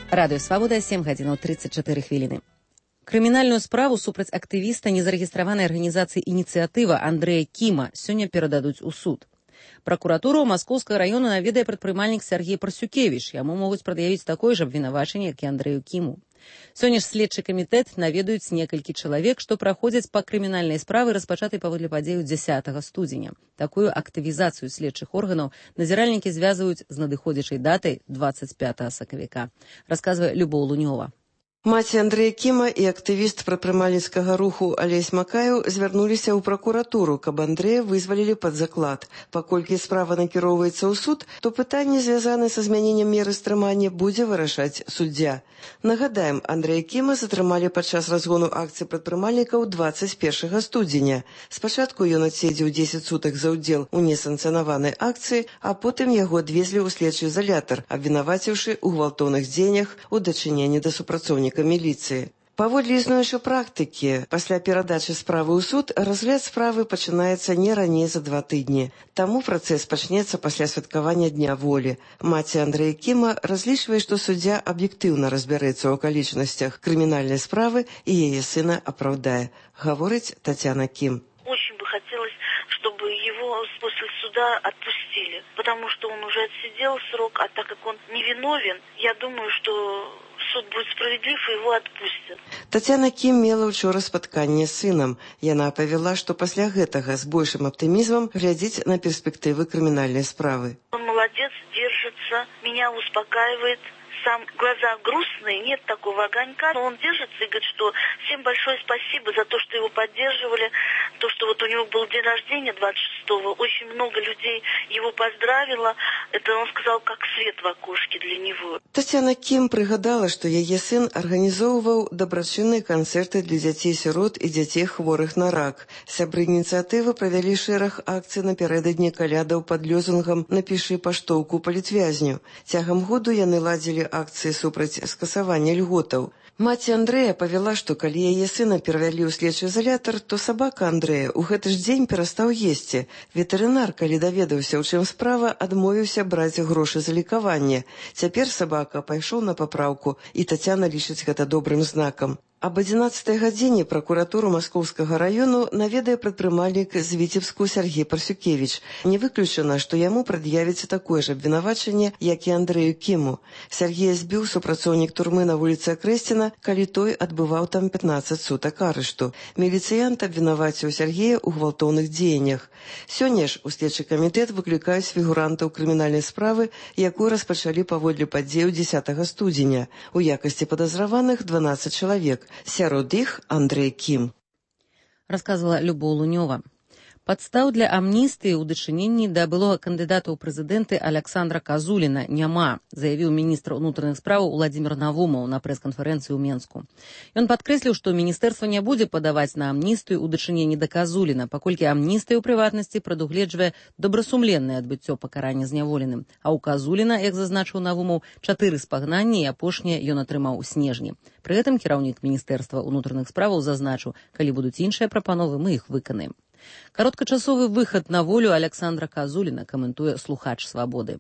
Радыё Свабода, сем гадзінаў тридцать чатыры хвіліны. Крымінальную справу супраць актывіста незарэгістраванай арганізацыі «Ініцыятыва» Андрэя Кіма сёння перададуць у суд. Пракуратуру Маскоўскага раёна наведае прадпрымальнік Сергей Парсюкевіч. Яму могуць прад'явіць такое ж абвінавачанне, як і Андрэю Кіму. Сёння ж следчы камітэт наведаюць некалькі чалавек, што праходзяць па крымінальнай справы, распачатай паводле падзею дзясятага студзеня. Такую актывізацыю следчых органаў назіральнікі звязваюць з надыходзячай датай двадцать пятага сакавіка. Расказвае Любоў Лунёва. Маці Андрэя Кіма і актывіст прадпрымальніцкага руху Алесь Макаеў звярнуліся ў пракуратуру, каб Андрэя вызвалілі пад заклад. Паколькі справа накіроўваецца ў суд, то пытанне, звязанае са змяненнем меры стрымання, будзе вырашаць суддзя. Нагадаем, Андрэя Кіма затрымалі падчас разгону акцыі прадпрымальнікаў двадцать першага студзеня. Спачатку ён адседзеў дзесяць сутак за ўдзел у несанкцыянаванай акцыі, а потым яго адвезлі ў следчы изалятар, абвінаваціўшы ў гвалтоўных дзеяннях у дачыненні да супрацоўніка міліцыі. Паводле існуючай практыкі, пасля перадачы справы ў суд, разгляд справы пачынаецца не раней за два тыдні. Таму працэс пачнецца пасля святкавання Дня волі. Маці Андрэя Кіма разлічвае, што суддзя аб'ектыўна разбярэцца ў акалічнасцях крымінальнай справы і яе сына апраўдае, гаворыць Татьяна Кім. Очень бы хотелось, чтобы его после суда отпустили, потому что он уже отсидел срок, а так как он невиновен, я думаю, что суд будет справедлив и его отпустят. Татьяна Кім мела ўчора спатканне з сынам. Яна павяла, што пасля гэтага з большым аптымізмам глядзіць на перспектывы крымінальнай справы. Он молодец, держится, меня успокаивает. Сам глаза грустные, нет такого огонька, но он держится и говорит, что всем большое спасибо за то, что его поддерживали, то, что вот у него был день рождения двадцать шестого, очень много людей его поздравило, это он сказал, как свет в окошке для него. Татьяна Кім прыгадала, што яе сын арганізоўваў дабрачынныя канцэрты для дзяцей-сірот і дзяцей хворых на рак. Сябры ініцыятывы правялі шэраг акцый напярэдадні калядаў пад лёзунгам «Напішы паштоўку палітвязню». Цягам году яны ладзілі акцыі супраць скасавання льготаў. Маці Андрэя павяла, што калі яе сына перавялі ў следчы изалятар, то сабака Андрэя ў гэты ж дзень перастаў есці. Ветэрынар, калі даведаўся, у чым справа, адмовіўся браць грошы за лекаванне. Цяпер сабака пайшоў на папраўку, і Тацяна лічыць гэта добрым знакам. Аб адзінаццатай гадзіне пракуратуру Маскоўскага раёну наведае прадпрымальнік з Віцебску Сергей Парсюкевіч. Не выключана, што яму прад'явіцца такое ж абвінавачанне, як і Андрэю Кіму. Сергея збіў супрацоўнік турмы на вуліцы Акрэсціна, калі той адбываў там пятнаццаць сутак арышту. Міліцыянт абвінаваціў Сергея ў гвалтоўных дзеяннях. Сёння ж у следчы камітэт выклікаюць фігурантаў крымінальнай справы, якую распачалі паводле падзею дзясятага студзеня. У якасці падазраваных дванаццаць чалавек. Сярод іх Андрэй Кім. Расказвала Любоў Лунёва. Падстаў для амністыі ў дачыненні да былога кандыдата ў прэзідэнты Аляксандра Казуліна няма, заявіў міністр унутраных спраў Уладзімір Навумаў на прэс-канферэнцыі ў Менску. Ён падкрэсліў, што міністэрства не будзе падаваць на амністыю ў дачыненні да Казуліна, паколькі амністыя ў прыватнасці прадугледжвае добрасумленнае адбыццё пакарання зняволеным. А ў Казуліна, як зазначыў Навумаў, чатыры спагнанні і апошняе ён атрымаў у снежні. Пры гэтым кіраўнік міністэрства унутраных справаў зазначыў, калі будуць іншыя прапановы, мы іх выканаем. Кароткачасовы выхад на волю Александра Казуліна каментуе слухач «Свабоды».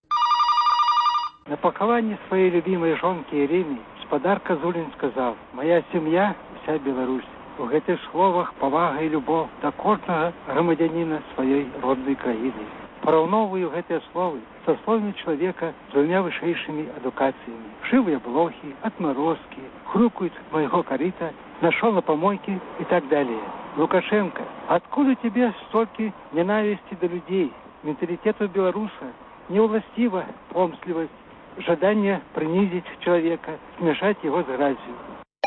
На пахаванні своей любимой жонки Ирины спадар Казулин сказал: «Моя семья – вся Беларусь». У гэтых словах павага і любов да кожнага грамадзяніна сваёй роднай краіны. Параўноўваю гэтыя словы са словамі чалавека з двумя вышэйшымі адукацыямі. Жывыя блохі, отморозки, хрукают моего корита, нашел на помойке и так далее. Лукашенко, откуда тебе столько ненависти до людей? Менталитету белоруса невластива помсливость, жадание принизить человека, смешать его с грязью.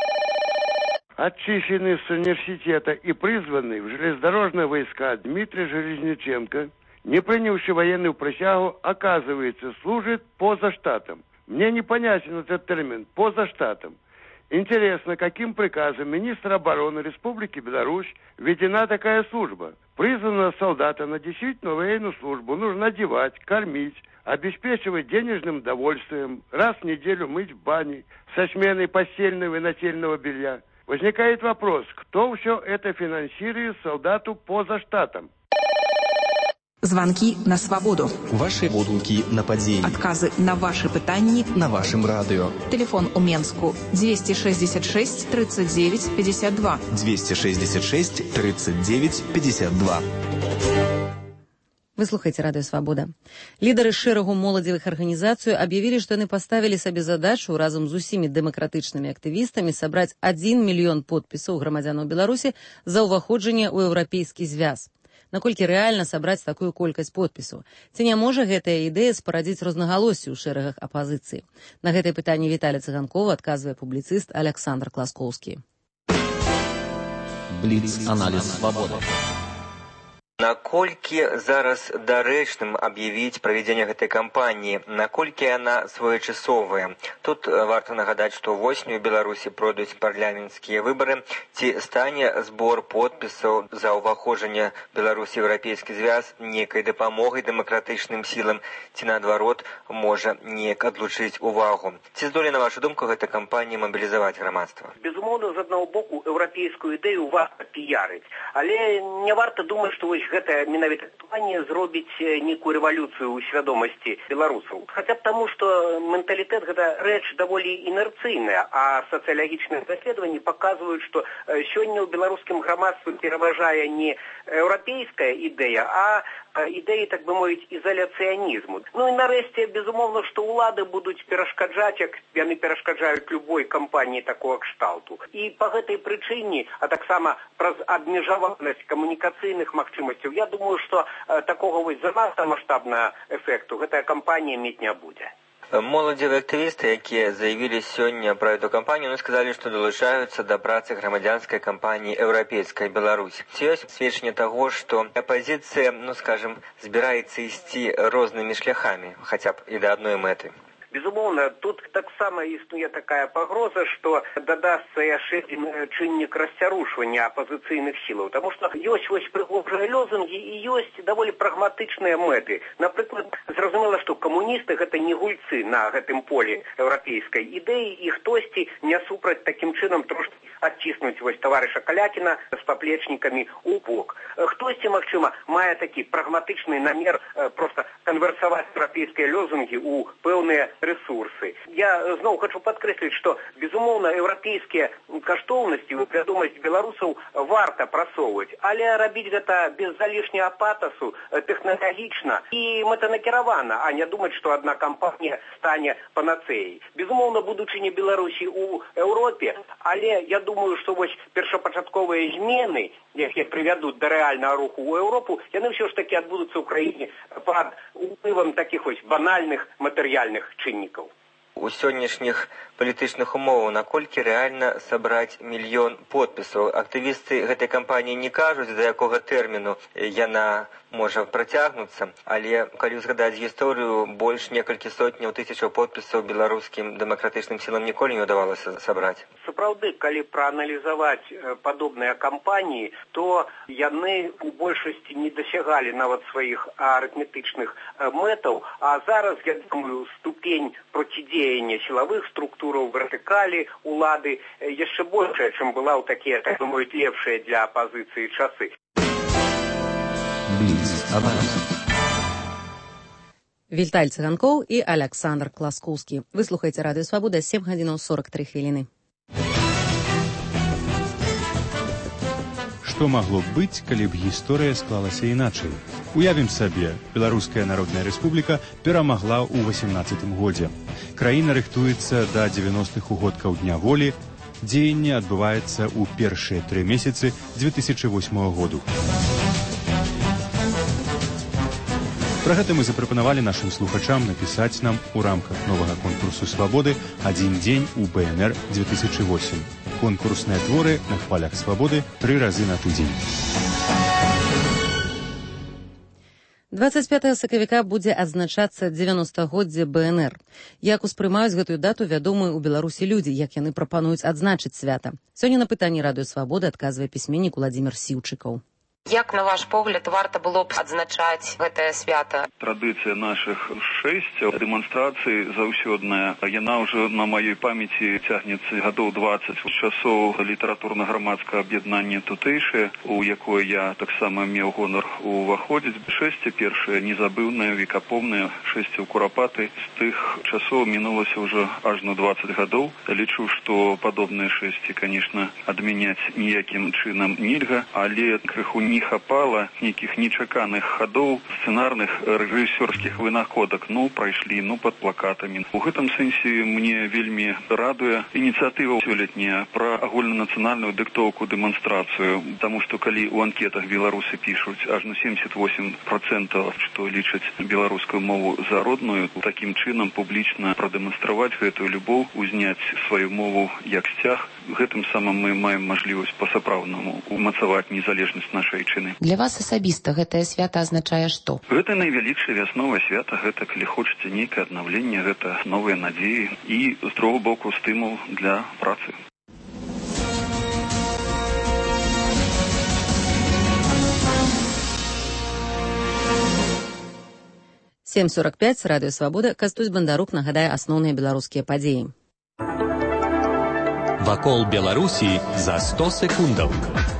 Отчисленный с университета и призванный в железнодорожные войска Дмитрий Железниченко, не принявший военную присягу, оказывается, служит поза штатом. Мне непонятен этот термин «поза штатом». Интересно, каким приказом министра обороны Республики Беларусь введена такая служба? Призванного солдата на действительно военную службу нужно одевать, кормить, обеспечивать денежным довольствием, раз в неделю мыть в бане, со сменой постельного и нательного белья. Возникает вопрос, кто все это финансирует солдату поза штатом? Звонки на свободу. Ваши водгукі на падзеі. Адказы на ваши пытанні на вашым радыё. Телефон у Менску двести шестьдесят шесть тридцать девять пятьдесят два. двести шестьдесят шесть тридцать девять пятьдесят два. Вы слухаеце радыё Свабода. Лідары шэрагу моладзевых арганізацый аб'явілі, што яны паставілі сабе задачу разам з усімі дэмакратычнымі актывістамі сабраць адзін мільён подпісаў грамадзянаў Беларусі за ўваходжанне ў еўрапейскі звяз. Наколькі рэальна сабраць такую колькасць подпісаў? Ці не можа гэтая ідэя спарадзіць рознагалоссі ў шэрагах апазіцыі? На гэтае пытанне Віталій Цыганков адказвае публіцыст Александр Класкоўскі. Бліц-аналіз Свабоды. Наколькі зараз дарэчным аб'явіць правядзенне гэтай кампаніі, наколькі яна своечасовая? Тут варта нагадаць, што восенню ў Беларусі пройдуць парламенцкія выбары. Ці стане збор подпісаў за ўваходжанне Беларусі ў еўрапейскі звяз некай дапамогай дэмакратычным сілам, ці наадварот можа неяк адлучыць увагу? Ці здолее, на вашу думку, гэта кампанія мабілізаваць грамадства? Безумоўна, з аднаго боку, еўрапейскую ідэю варта піярыць, але не варта думаць, што вось гэта менавіта кампанія зробіць нейкую рэвалюцыю ў свядомасці беларусаў. Хаця б таму, што менталітэт гэта рэч даволі інерцыйная, а сацыялагічныя даследаванні паказваюць, што сёння ў беларускім грамадстве пераважае не еўрапейская ідэя, а ідэі, так бы мовіць, ізаляцыянізму. Ну і нарэшце, безумоўна, што ўлады будуць перашкаджаць, як яны перашкаджаюць любой кампаніі такого кшталту. І па гэтай прычыне, а таксама праз абмежаванасць камунікацыйных магчымасцяў, я думаю, што такога вось занадта маштабнага эфекту гэтая кампанія мець не будзе. Моладзевыя актывісты, якія заявілі сёння пра эту кампанію, ну, сказалі, што далучаюцца да працы грамадзянскай кампаніі «Еўрапейская Беларусь». Ці ёсць сведчанне таго, што апазіцыя, ну, скажем, збіраецца ісці рознымі шляхамі, хаця б і да адной мэты? Безумоўна, тут таксама існуе такая пагроза, што дадасца яшчэ чыннік расцярушвання апазіцыйных сілаў, таму што ёсць вось прыгожыя лозунгі і ёсць даволі прагматычныя мэты. Напрыклад, зразумела, што камуністы гэта не гульцы на гэтым полі еўрапейскай ідэі, і хтосьці не супраць такім чынам трошки адціснуць вось таварыша Калякіна з паплечнікамі ў бок. Хтосьці, магчыма, мае такі прагматычны намер проста канверсаваць еўрапейскія лозунгі ў пэўныя ресурсы. Я зноў хочу падкрэсліць, што, безумоўна, еўрапейскія каштоўнасці, вядомасць беларусаў варта прасоўваць, але рабіць гэта без залішняга патасу, тэхналагічна і мэтанакіравана, а не думаць, што адна кампанія стане панацэяй. Безумоўна, будучыня Беларусі ў Еўропе, але я думаю, што вось першапачатковыя змены, якія прывядуць да рэальнага руху ў Еўропу, яны ўсё ж такі адбудуцца ў краіне пад уплывам такіх вось банальных матэрыяльных чыннікаў. У сённяшніх палітычных умовах наколькі рэальна сабраць мільён подпісаў? Актывісты гэтай кампаніі не кажуць, да якога тэрміну яна можа працягнуцца, але калі згадаць гісторыю, больш некалькі сотняў тысячаў подпісаў беларускім дэмакратычным сілам ніколі не ўдавалася сабраць. Сапраўды, калі прааналізаваць падобныя кампаніі, то яны у большасці не дасягалі нават сваіх арыфметычных мэтаў, а зараз, я думаю, ступень процідзеяння сілавых структураў, вертыкалі улады яшчэ большая, чым была ў такія, так бы мовіць, лепшыя для апазіцыі часы. Віталь Цыганкоў і Александр Класкоўскі. Вы слухаеце радыё Свабода, сем гадзінаў сорок тры хвіліны. Што магло б быць, калі б гісторыя склалася іначай? Уявім сабе, Беларуская Народная Рэспубліка перамагла ў васемнаццатым годзе. Краіна рыхтуецца да дзевяностых угодкаў Дня волі. Дзеянне адбываецца ў першыя тры месяцы дзве тысячы восьмага году. Пра гэта мы запрапанавалі нашым слухачам напісаць нам у рамках новага конкурсу «Свабоды» «Адзін дзень у бэ эн эр дзве тысячы восем». Конкурсныя творы на хвалях «Свабоды» тры разы на тыдзень. дваццаць пятага сакавіка будзе адзначацца дзевяностагоддзе бэ эн эр. Як успрымаюць гэтую дату вядомыя ў Беларусі людзі, як яны прапануюць адзначыць свята? Сёння на пытанні радыё «Свабода» адказвае пісьменнік Уладзімір Сіўчыкаў. Як, на ваш погляд, варта было б адзначаць гэтае свята? Традыцыя нашых шэсцяў дэманстрацыі заўсёдная. Яна ўжо на маёй памяці цягнецца гадоў дваццаць з часоў літаратурна-грамадскага аб'яднання тутэйшае, у якое я таксама меў гонар уваходзіць. Шэсце першае незабыўнае, векапомнае, шэсце ў курапаты. З тых часоў мінулася ўжо ажно дваццаць гадоў. Лічу, што падобныя шэсці, канешне, адмяняць ніякім чынам нельга, але крыху не хапала нейкіх нечаканых хадоў, сцэнарных, рэжысёрскіх вынаходак. Ну, прайшлі, ну, пад плакатамі. У гэтым сэнсе мне вельмі радуе ініцыятыва сёлетняя пра агульнанацыянальную дыктоўку дэманстрацыю, таму што калі ў анкетах беларусы пішуць ажно семьдесят восемь процентов, што лічаць беларускую мову за родную, такім чынам публічна прадэманстраваць гэтую любоў, узняць сваю мову як сцяг, гэтым самым мы маем мажлівасць па-сапраўднаму умацаваць незалежнасць нашай айчыны. Для вас асабіста гэтае свята азначае што? Гэта найвялікшае вясновае свята, гэта, калі хочаце, нейкае аднаўленне, гэта новыя надзеі і, з другога боку, стымул для працы. сем сорок пять, Радыё Свабода, Кастусь Бандарук нагадае асноўныя беларускія падзеі. Вакол Беларусі за сто секундаў.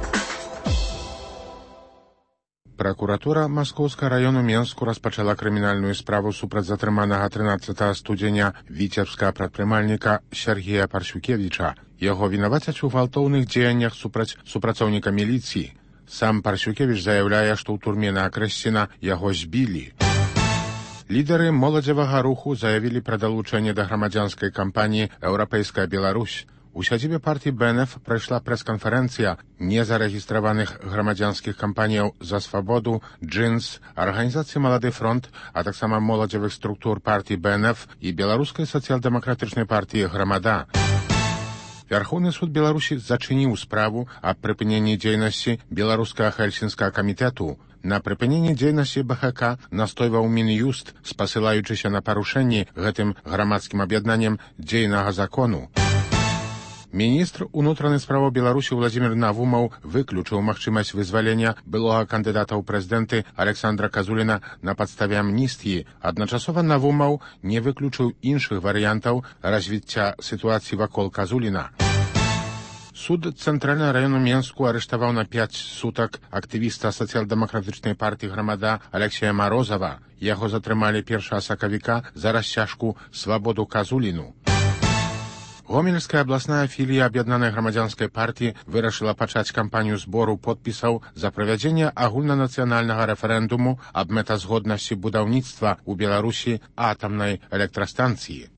Пракуратура Маскоўскага раёну Менску распачала крымінальную справу супраць затрыманага трынаццатага студзеня віцебскага прадпрымальніка Сергея Парсюкевіча. Яго вінавацяць у гвалтоўных дзеяннях супраць супрацоўніка міліцыі. Сам Парсюкевіч заяўляе, што ў турме на Акрэсціна яго збілі. Лідары моладзевага руху заявілі пра далучэнне да грамадзянскай кампаніі «Еўрапейская Беларусь». У сядзібе партыі Бэ Эн Эф прайшла прэс-канферэнцыя незарэгістраваных грамадзянскіх кампаніяў «За свабоду», «Джинс», арганізацыі «Малады фронт», а таксама моладзевых структур партыі Бэ Эн Эф і беларускай сацыял-дэмакратычнай партыі «Грамада». Вярхоўны суд Беларусі зачыніў справу аб прыпыненні дзейнасці беларускага хельсінскага камітэту. На прыпыненні дзейнасці Бэ Ха Ка настойваў Мін'юст, спасылаючыся на парушэнні гэтым грамадскім аб'яднаннем дзейнага закону. Міністр унутраных справаў Беларусі Владзімір Навумаў выключыў магчымасць вызвалення былога кандыдата ў прэзідэнты Александра Казуліна на падставе амністыі. Адначасова Навумаў не выключыў іншых варыянтаў развіцця сітуацыі вакол Казуліна. Суд Цэнтральнага раёну Менску арыштаваў на пяць сутак актывіста сацыял-дэмакратычнай партыі «Грамада» Алексея Марозава. Яго затрымалі першага сакавіка за расцяжку «Свабоду Казуліну». Гомельская абласная філія аб'яднанай грамадзянскай партыі вырашыла пачаць кампанію збору подпісаў за правядзенне агульнанацыянальнага рэферэндуму аб мэтазгоднасці будаўніцтва ў Беларусі атамнай электрастанцыі.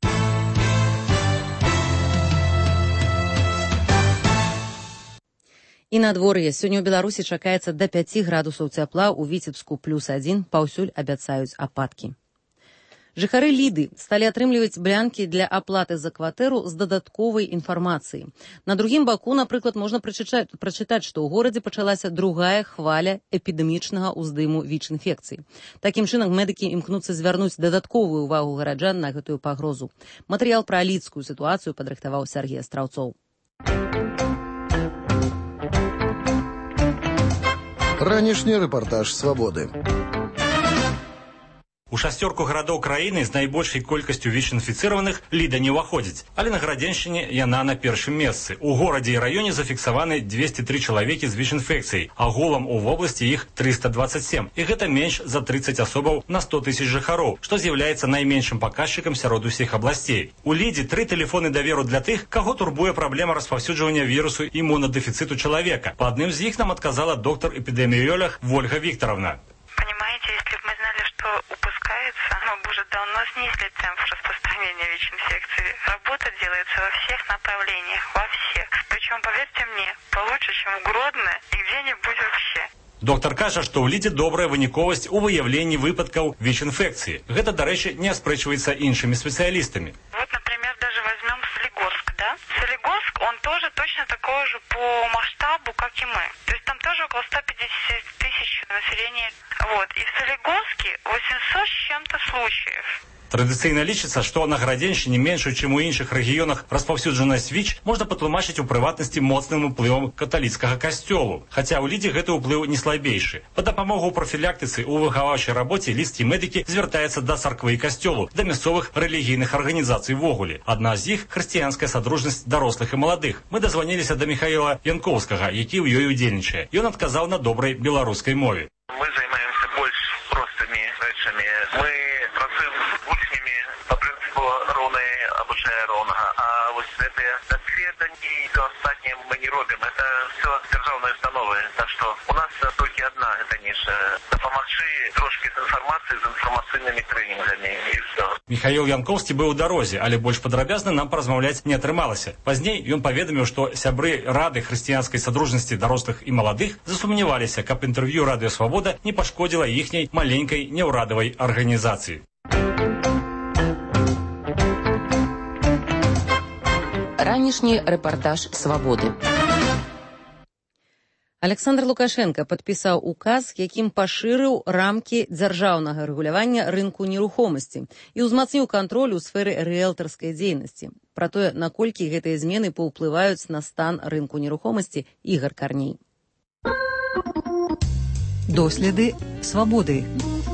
І надвор'е. Сёння ў Беларусі чакаецца да пяці градусаў цяпла, у Віцебску плюс адзін, паўсюль абяцаюць ападкі. Жыхары Ліды сталі атрымліваць блянкі для аплаты за кватэру з дадатковай інфармацыяй. На другім баку, напрыклад, можна прачытаць, прачытаць, што ў горадзе пачалася другая хваля эпідэмічнага ўздыму ВІЧ-інфекцыі. Такім чынам, медыкі імкнуцца звярнуць дадатковую ўвагу гараджан на гэтую пагрозу. Матэрыял пра лідскую сітуацыю падрыхтаваў Сергей Страўцоў. Ранішні рэпартаж «Свабоды». У шасцёрку гарадоў краіны з найбольшай колькасцю ВІЧ-інфіцыраваных Ліда не ўваходзіць, але на Гарадзеншчыне яна на першым месцы. У горадзе і раёне зафіксаваны двести три чалавекі з ВІЧ-інфекцыяй, агулам у вобласці іх триста двадцать семь. І гэта менш за тридцать асобаў на сто тысяч жыхароў, што з'яўляецца найменшым паказчыкам сярод усіх абласцей. У Лідзе тры тэлефоны даверу для тых, каго турбуе праблема распаўсюджвання вірусу імунадэфіцыту чалавека. Па адным з іх нам адказала доктар-эпідэміёлог Вольга Викторовна. Понимаете, если бы мы знали, что упускается, мы бы уже давно снизили темп распространения ВИЧ-инфекции. Работа делается во всех направлениях, во всех. Причем, поверьте мне, получше, чем в Гродно и где-нибудь вообще. Доктор кажа, што ў Лідзе добрая выніковасць у выяўленні выпадкаў ВІЧ-інфекцыі. Гэта, дарэчы, не аспрэчваецца іншымі спецыялістамі. Вот, например, даже возьмем Солигорск, да? Солигорск, он тоже точно такой же по масштабу, как и мы. То есть там тоже около ста пятидесяти тысяч населения. Вот. И в Солигорске восемьсот с чем-то случаев. Традыцыйна лічыцца, што на Гарадзеншчыне меншую, чым у іншых рэгіёнах распаўсюджанасць ВІЧ можна патлумачыць у прыватнасці моцным уплывам каталіцкага касцёлу. Хаця ў лідзе гэты ўплыў не слабейшы. Па дапамогу ў прафілактыцы ў выхаваўчай рабоце ліст і медыкі звяртаецца да царквы і касцёлу, да мясцовых рэлігійных арганізацый ввогуле. Адна з іх хрысціянская садружнасць дарослых і маладых. Мы дазваніліся да Михаіла Янкоўскага, які ў ёй удзельнічае. Ён адказаў на добрай беларускай мове. Мы займаемся больш простымі рэчамі. Мы працуем з вучнямі па прынцыпу роўнай абучае роўнага. А вось гэтыя даследаванні і ўсё астатняе мы не робім. Это все дзяржаўныя установы. Так што у нас толькі адна гэта ніша. Дапамагчы трошкі з інфармацыяй, з інфармацыйнымі трэнінгамі і ўсё. Михаіл Янкоўскі быў у дарозе, але больш падрабязна нам паразмаўляць не атрымалася. Пазней ён паведаміў, што сябры рады хрысціянскай садружнасці дарослых і маладых засумняваліся, каб інтэрв'ю Радыё Свабода не пашкодзіла іхняй маленькай неўрадавай арганізацыі. Ранішні рэпартаж «Свабоды». Александр Лукашенко падпісаў указ, якім пашырыў рамкі дзяржаўнага рэгулявання рынку нерухомасці і ўзмацніў кантроль у сферы рыэлтарскай дзейнасці. Пра тое, наколькі гэтыя змены паўплываюць на стан рынку нерухомасці, Ігор Карней. Доследы «Свободы».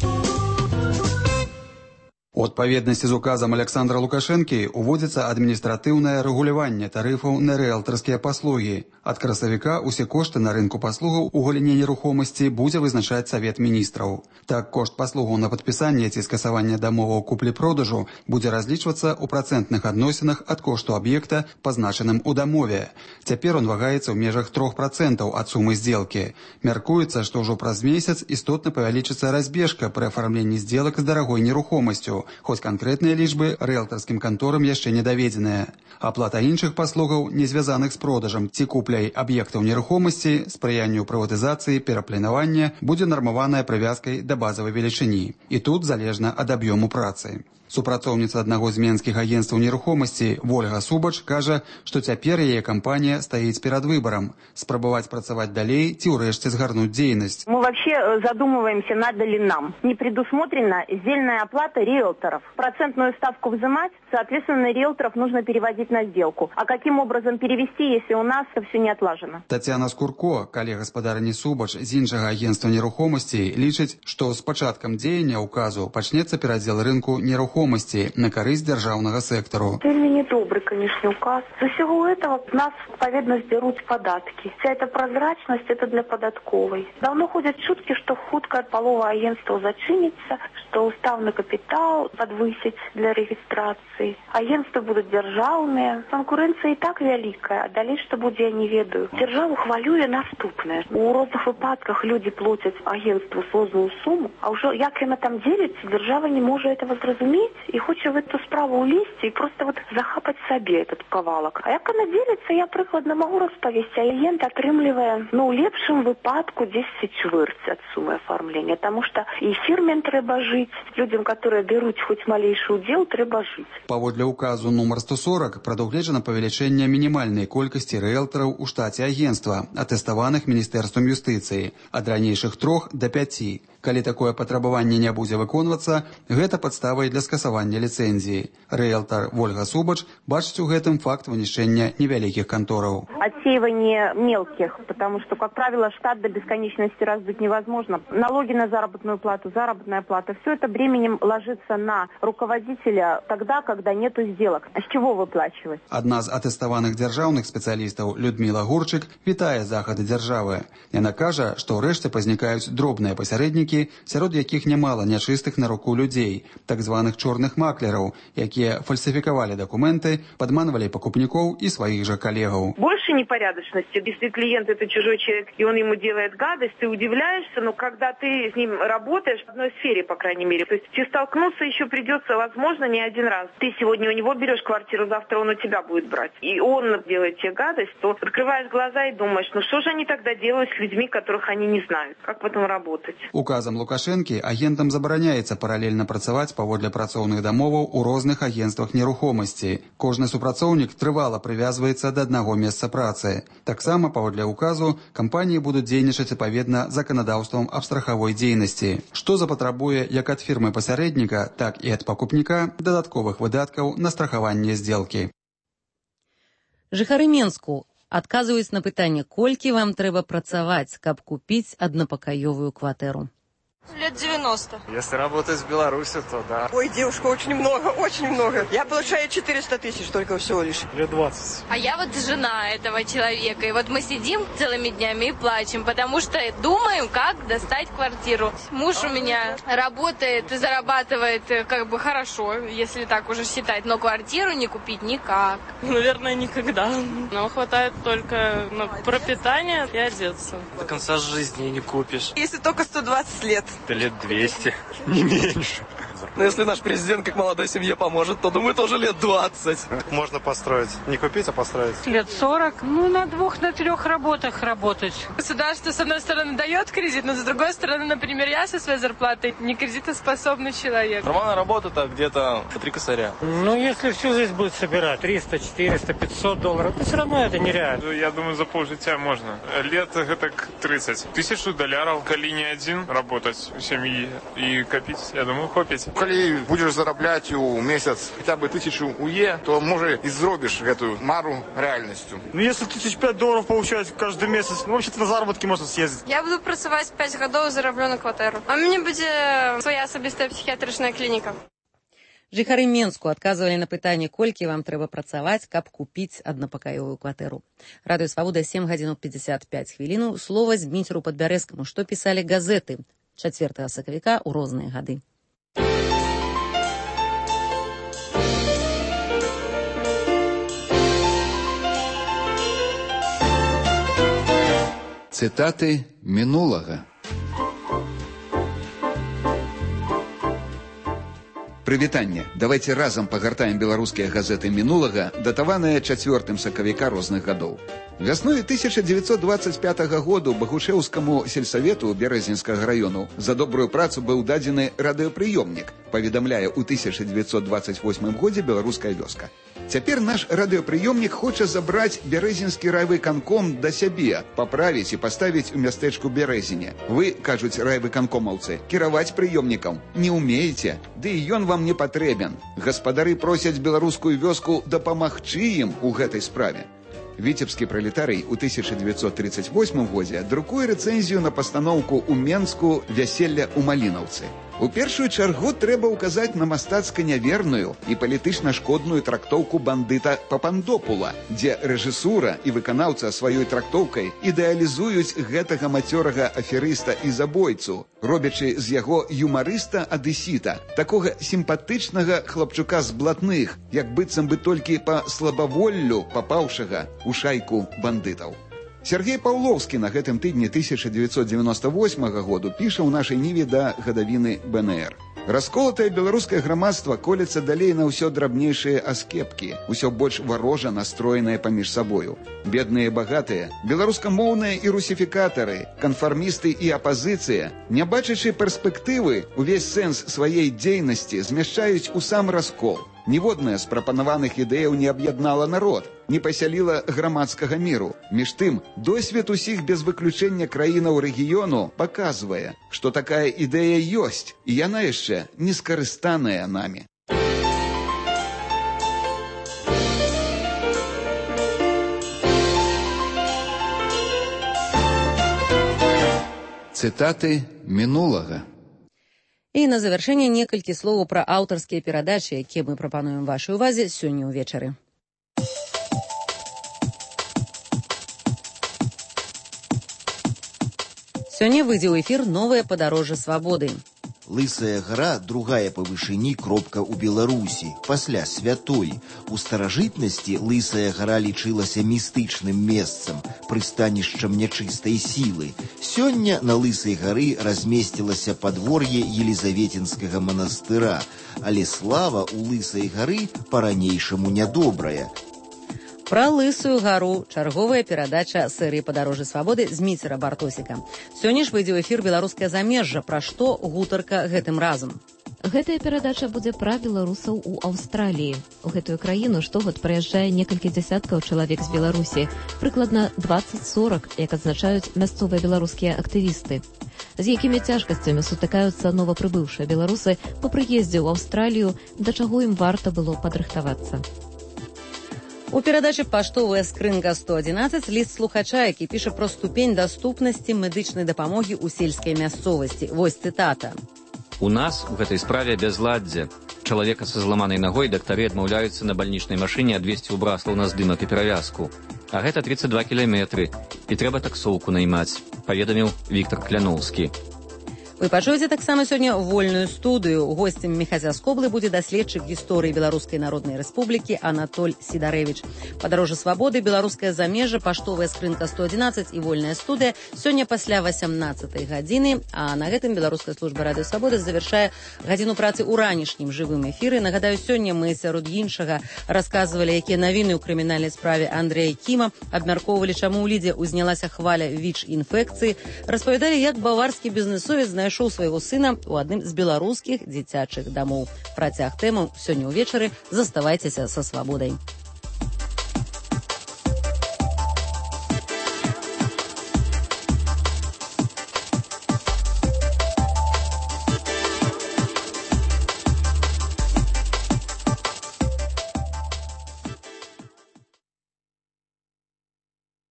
У адпаведнасці з указам Александра Лукашэнкі уводзіцца адміністратыўнае рэгуляванне тарыфаў на рыэлтарскія паслугі. Ад красавіка усе кошты на рынку паслугаў у галіне нерухомасці будзе вызначаць Савет міністраў. Так, кошт паслугаў на падпісанне ці скасаванне дамоваў куплі-продажу будзе разлічвацца ў працэнтных адносінах ад кошту аб'екта, пазначаным у дамове. Цяпер он вагаецца ў межах трох працэнтаў ад сумы здзелкі. Мяркуецца, што ўжо праз месяц істотна павялічыцца разбежка пры афармленні здзелак з дарагой нерухомасцю, хоць канкрэтныя лічбы рыэлтарскім канторам яшчэ не даведзеныя. Аплата іншых паслугаў, не звязаных з продажам ці купляй аб'ектаў нерухомасці, спрыянню прыватызацыі, перапланавання, будзе нармаваная прывязкай да базавай велічыні. І тут залежна ад аб'ёму працы. Супрацоўніца аднаго з менскіх агенцтваў нерухомасці Вольга Субач кажа, што цяпер яе кампанія стаіць перад выбарам – спрабаваць працаваць далей ці ўрэшце згарнуць дзейнасць. Мы вообще задумываемся, надо ли нам. Не предусмотрена сдельная оплата риэлторов. Процентную ставку взимать, соответственно, риэлторов нужно переводить на сделку. А каким образом перевести, если у нас это все не отлажено? Тацяна Скурко, калега спадарні Субач з іншага агенцтва нерухомасці, лічыць, што з пачаткам дзеяння указу пачнецца перадзел рынку нерухомасці на карысць дзяржаўнага сектару. Вельмі недобрый, конечно, указ. За всего этого нас, відповідно, здеруть податки. Вся эта прозрачность, это для податковой. Давно ходят шутки, что хутка полова агентства зачинится, что уставный капитал подвысить для регистрации. Агентства будут державные. Конкуренция и так великая, а далее, что будет, я не ведаю. Державу хвалю я наступное. У розных выпадках люди платят агентству созную сумму, а уже як им там делится, держава не может этого зразуметь и хочет в эту справу улезть и просто вот захапать себе этот кавалок. А як она делится, я прикладно могу распавесці. Агент атрымлівае, ну, у лепшым выпадку десять чвэрць от суммы оформления, потому что и фирмен трэба жить, людям, которые берут хоть малейший удел, трэба жить. Паводле указу нумар сто сорок прадугледжана павелічэнне мінімальнай колькасці рыэлтараў у штаце агентства, атэставаных Міністэрствам юстыцыі, ад ранейшых трох да пяці. Калі такое патрабаванне не будзе выконвацца, гэта падставай для скасавання ліцэнзіі. Рыэлтар Вольга Субач бачыць у гэтым факт вынішчэння невялікіх кантораў. Отсеивание мелких, потому что, как правило, штат до бесконечности раздуть невозможно. Налоги на заработную плату, заработная плата, все это бременем ложится на руководителя тогда, когда нету сделок. А с чего выплачивать? Адна з атэставаных дзяржаўных спецыялістаў Людміла Гурчык вітае захады дзяржавы. Яна кажа, што ўрэшце пазнікаюць дробныя пасярэднікі, сярод якіх нямала нячыстых на руку людзей, так званых чорных маклераў, якія фальсифікавалі дакументы, падманвалі пакупнікоў і сваіх жа калегаў. Больше непорядочности. Если клиент это чужой человек, и он ему делает гадость, ты удивляешься, но когда ты с ним работаешь в одной сфере, по крайней мере, то есть тебе столкнуться еще придется, возможно, не один раз. Ты сегодня у него берешь квартиру, завтра он у тебя будет брать. И он делает тебе гадость, то открываешь глаза и думаешь, ну что же они тогда делают с людьми, которых они не знают? Как в этом работать? Указ указам Лукашэнкі агентам забараняецца паралельна працаваць паводле працоўных дамоваў у розных агенцтвах нерухомасці. Кожны супрацоўнік трывала прывязваецца да аднаго месца працы. Таксама паводле указу кампаніі будуць дзейнічаць адпаведна заканадаўствам аб страхавой дзейнасці, што запатрабуе як ад фірмы-пасярэдніка, так і ад пакупніка дадатковых выдаткаў на страхаванне здзелкі. Жыхары Менску адказваюць на пытанне, колькі вам трэба працаваць, каб купіць аднапакаёвую кватэру. Лет девяносто. Если работать в Беларуси, то да. Ой, девушка, очень много, очень много. Я получаю четыреста тысяч только всего лишь. Лет двадцать. А я вот жена этого человека. И вот мы сидим целыми днями и плачем, потому что думаем, как достать квартиру. Муж у меня работает и зарабатывает как бы хорошо, если так уже считать. Но квартиру не купить никак. Наверное, никогда. Нам хватает только на пропитание и одеться. До конца жизни не купишь. Если только сто двадцать лет. Да лет двести, не меньше. Но если наш президент как молодой семье поможет, то, думаю, тоже лет двадцать. Можно построить. Не купить, а построить. Лет сорок. Ну, на двух, на трех работах работать. Государство, с одной стороны, дает кредит, но с другой стороны, например, я со своей зарплатой не кредитоспособный человек. Нормальная работа-то где-то по три косаря. Ну, если всю жизнь будет собирать триста, четыреста, пятьсот долларов, то все равно это нереально. Я думаю, за полжиття можно. Лет это тридцать. Тысячу долларов, коли не один, работать у семьи и копить, я думаю, хопить. Коли будешь зарабатывать у месяц хотя бы тысячу УЕ, то, может, и сделаешь эту мару реальностью. Ну, если тысяч пять долларов получать каждый месяц, ну, вообще-то на заработки можно съездить. Я буду працевать пять годов и зараблю на квартиру. А у меня будет своя особистая психиатричная клиника. Жыхары Менску адказвалі на пытанне, колькі вам трэба працаваць, каб купіць аднапакаёвую кватэру. Радыё Свабода, сем гадзін пятьдесят пять хвілін. Слова Зміцеру Падбярэзкаму, што пісалі газеты чацвёртага сакавіка ў розныя гады. Цитаты минулого. Прывітанне. Давайте разам пагартаем беларускія газеты мінулага, датаваныя чацвёртым сакавіка розных гадоў. Вясной тысяча девятьсот двадцать пятага году Багушэўскаму сельсавету Бярэзінскага раёну за добрую працу быў дадзены радыёпрыёмнік, паведамляе ў тысяча девятьсот двадцать восьмым годзе беларуская вёска. Цяпер наш радыёпрыёмнік хоча забраць бярэзінскі райвыканком да сябе, паправіць і паставіць у мястэчку Бярэзіне. Вы, кажуць райвыканкомаўцы, кіраваць прыёмнікам не ўмееце, ды і ён вам не патрэбен. Гаспадары просяць беларускую вёску дапамагчы ім у гэтай справе. Віцебскі пралетарый у тысяча девятьсот тридцать восьмым годзе друкуе рэцэнзію на пастаноўку ў Менску «Вяселля ў Малінаўцы». У першую чаргу трэба ўказаць на мастацка няверную і палітычна шкодную трактоўку бандыта Папандопула, дзе рэжысура і выканаўца сваёй трактоўкай ідэалізуюць гэтага мацёрага аферыста і забойцу, робячы з яго юмарыста-адысіта, такога сімпатычнага хлапчука з блатных, як быццам бы толькі па слабаволлю папаўшага у шайку бандытаў. Сергей Паўлоўскі на гэтым тыдні тысяча девятьсот девяносто восьмага году піша ў нашай ніве да гадавіны бэ эн эр. Расколатае беларускае грамадства колецца далей на ўсё драбнейшыя аскепкі, ўсё больш варожа настроеныя паміж сабою. Бедныя і багатыя, беларускамоўныя і русіфікатары, канфармісты і апазіцыя, не бачачы перспектывы, увесь сэнс сваёй дзейнасці змяшчаюць у сам раскол. Ніводная з прапанаваных ідэяў не аб'яднала народ, не пасяліла грамадскага міру. Між тым, досвед усіх без выключэння краінаў рэгіёну паказвае, што такая ідэя ёсць, і яна яшчэ не скарыстаная намі. Цитаты минулого. І на завяршэнне некалькі словаў пра аўтарскія перадачы, якія мы прапануем вашай увазе сёння ўвечары. Сёння выйдзе ў эфір новае падарожжа свабоды. Лысая гора – другая па вышыні кропка ў Беларусі, пасля святой. У старажытнасці Лысая гара лічылася містычным месцам, прыстанішчам нячыстай сілы. Сёння на Лысай гары размесцілася падвор'е Елізаветінскага манастыра, але слава ў Лысай гары па-ранейшаму нядобрая. Пра лысую гару чарговая перадача серыі падарожжа свабоды з міцера Бартосіка. Сёння ж выйдзе ў эфір беларускае замежжа, пра што гутарка гэтым разам. Гэтая перадача будзе пра беларусаў у Аўстраліі. У гэтую краіну штогод прыязджае некалькі дзясяткаў чалавек з Беларусі, прыкладна дваццаць-сорак, як адзначаюць мясцовыя беларускія актывісты. З якімі цяжкасцямі сутыкаюцца новапрыбыўшыя беларусы па прыездзе ў Аўстралію, да чаго ім варта было падрыхтавацца. У перадачы «Паштовая скрынка сто адзінаццаць» ліст слухача, які піша пра ступень даступнасці медычнай дапамогі ў сельскай мясцовасці. Вось цытата. У нас у гэтай справе бязладдзе. Чалавека са зламанай нагой дактары адмаўляюцца на бальнічнай машыне адвезці ў Браслаў на здымак і перавязку. А гэта тридцать два кіламетры. І трэба таксоўку наймаць, паведаміў Віктор Кляноўскі. Вы пачуеце таксама сёння вольную студыю. Госцем Міхася Скоблы будзе даследчык гісторыі Беларускай Народнай Рэспублікі Анатоль Сідарэвіч. Падарожжа свабоды, беларускае замежжа, паштовая скрынка сто адзінаццаць і вольная студыя сёння пасля васямнаццатай гадзіны, а на гэтым беларуская служба радыё свабоды завяршае гадзіну працы ў ранішнім жывым эфіры. Нагадаю, сёння мы сярод іншага расказвалі, якія навіны ў крымінальнай справе Андрэя Кіма, абмяркоўвалі, чаму ў Лідзе ўзнялася хваля ВІЧ-інфекцыі, распавядалі, як баварскі бізнесовец знайшоў знайшоў свайго сына ў адным з беларускіх дзіцячых дамоў. Працяг тэмаў сёння ўвечары. Заставайцеся са свабодай.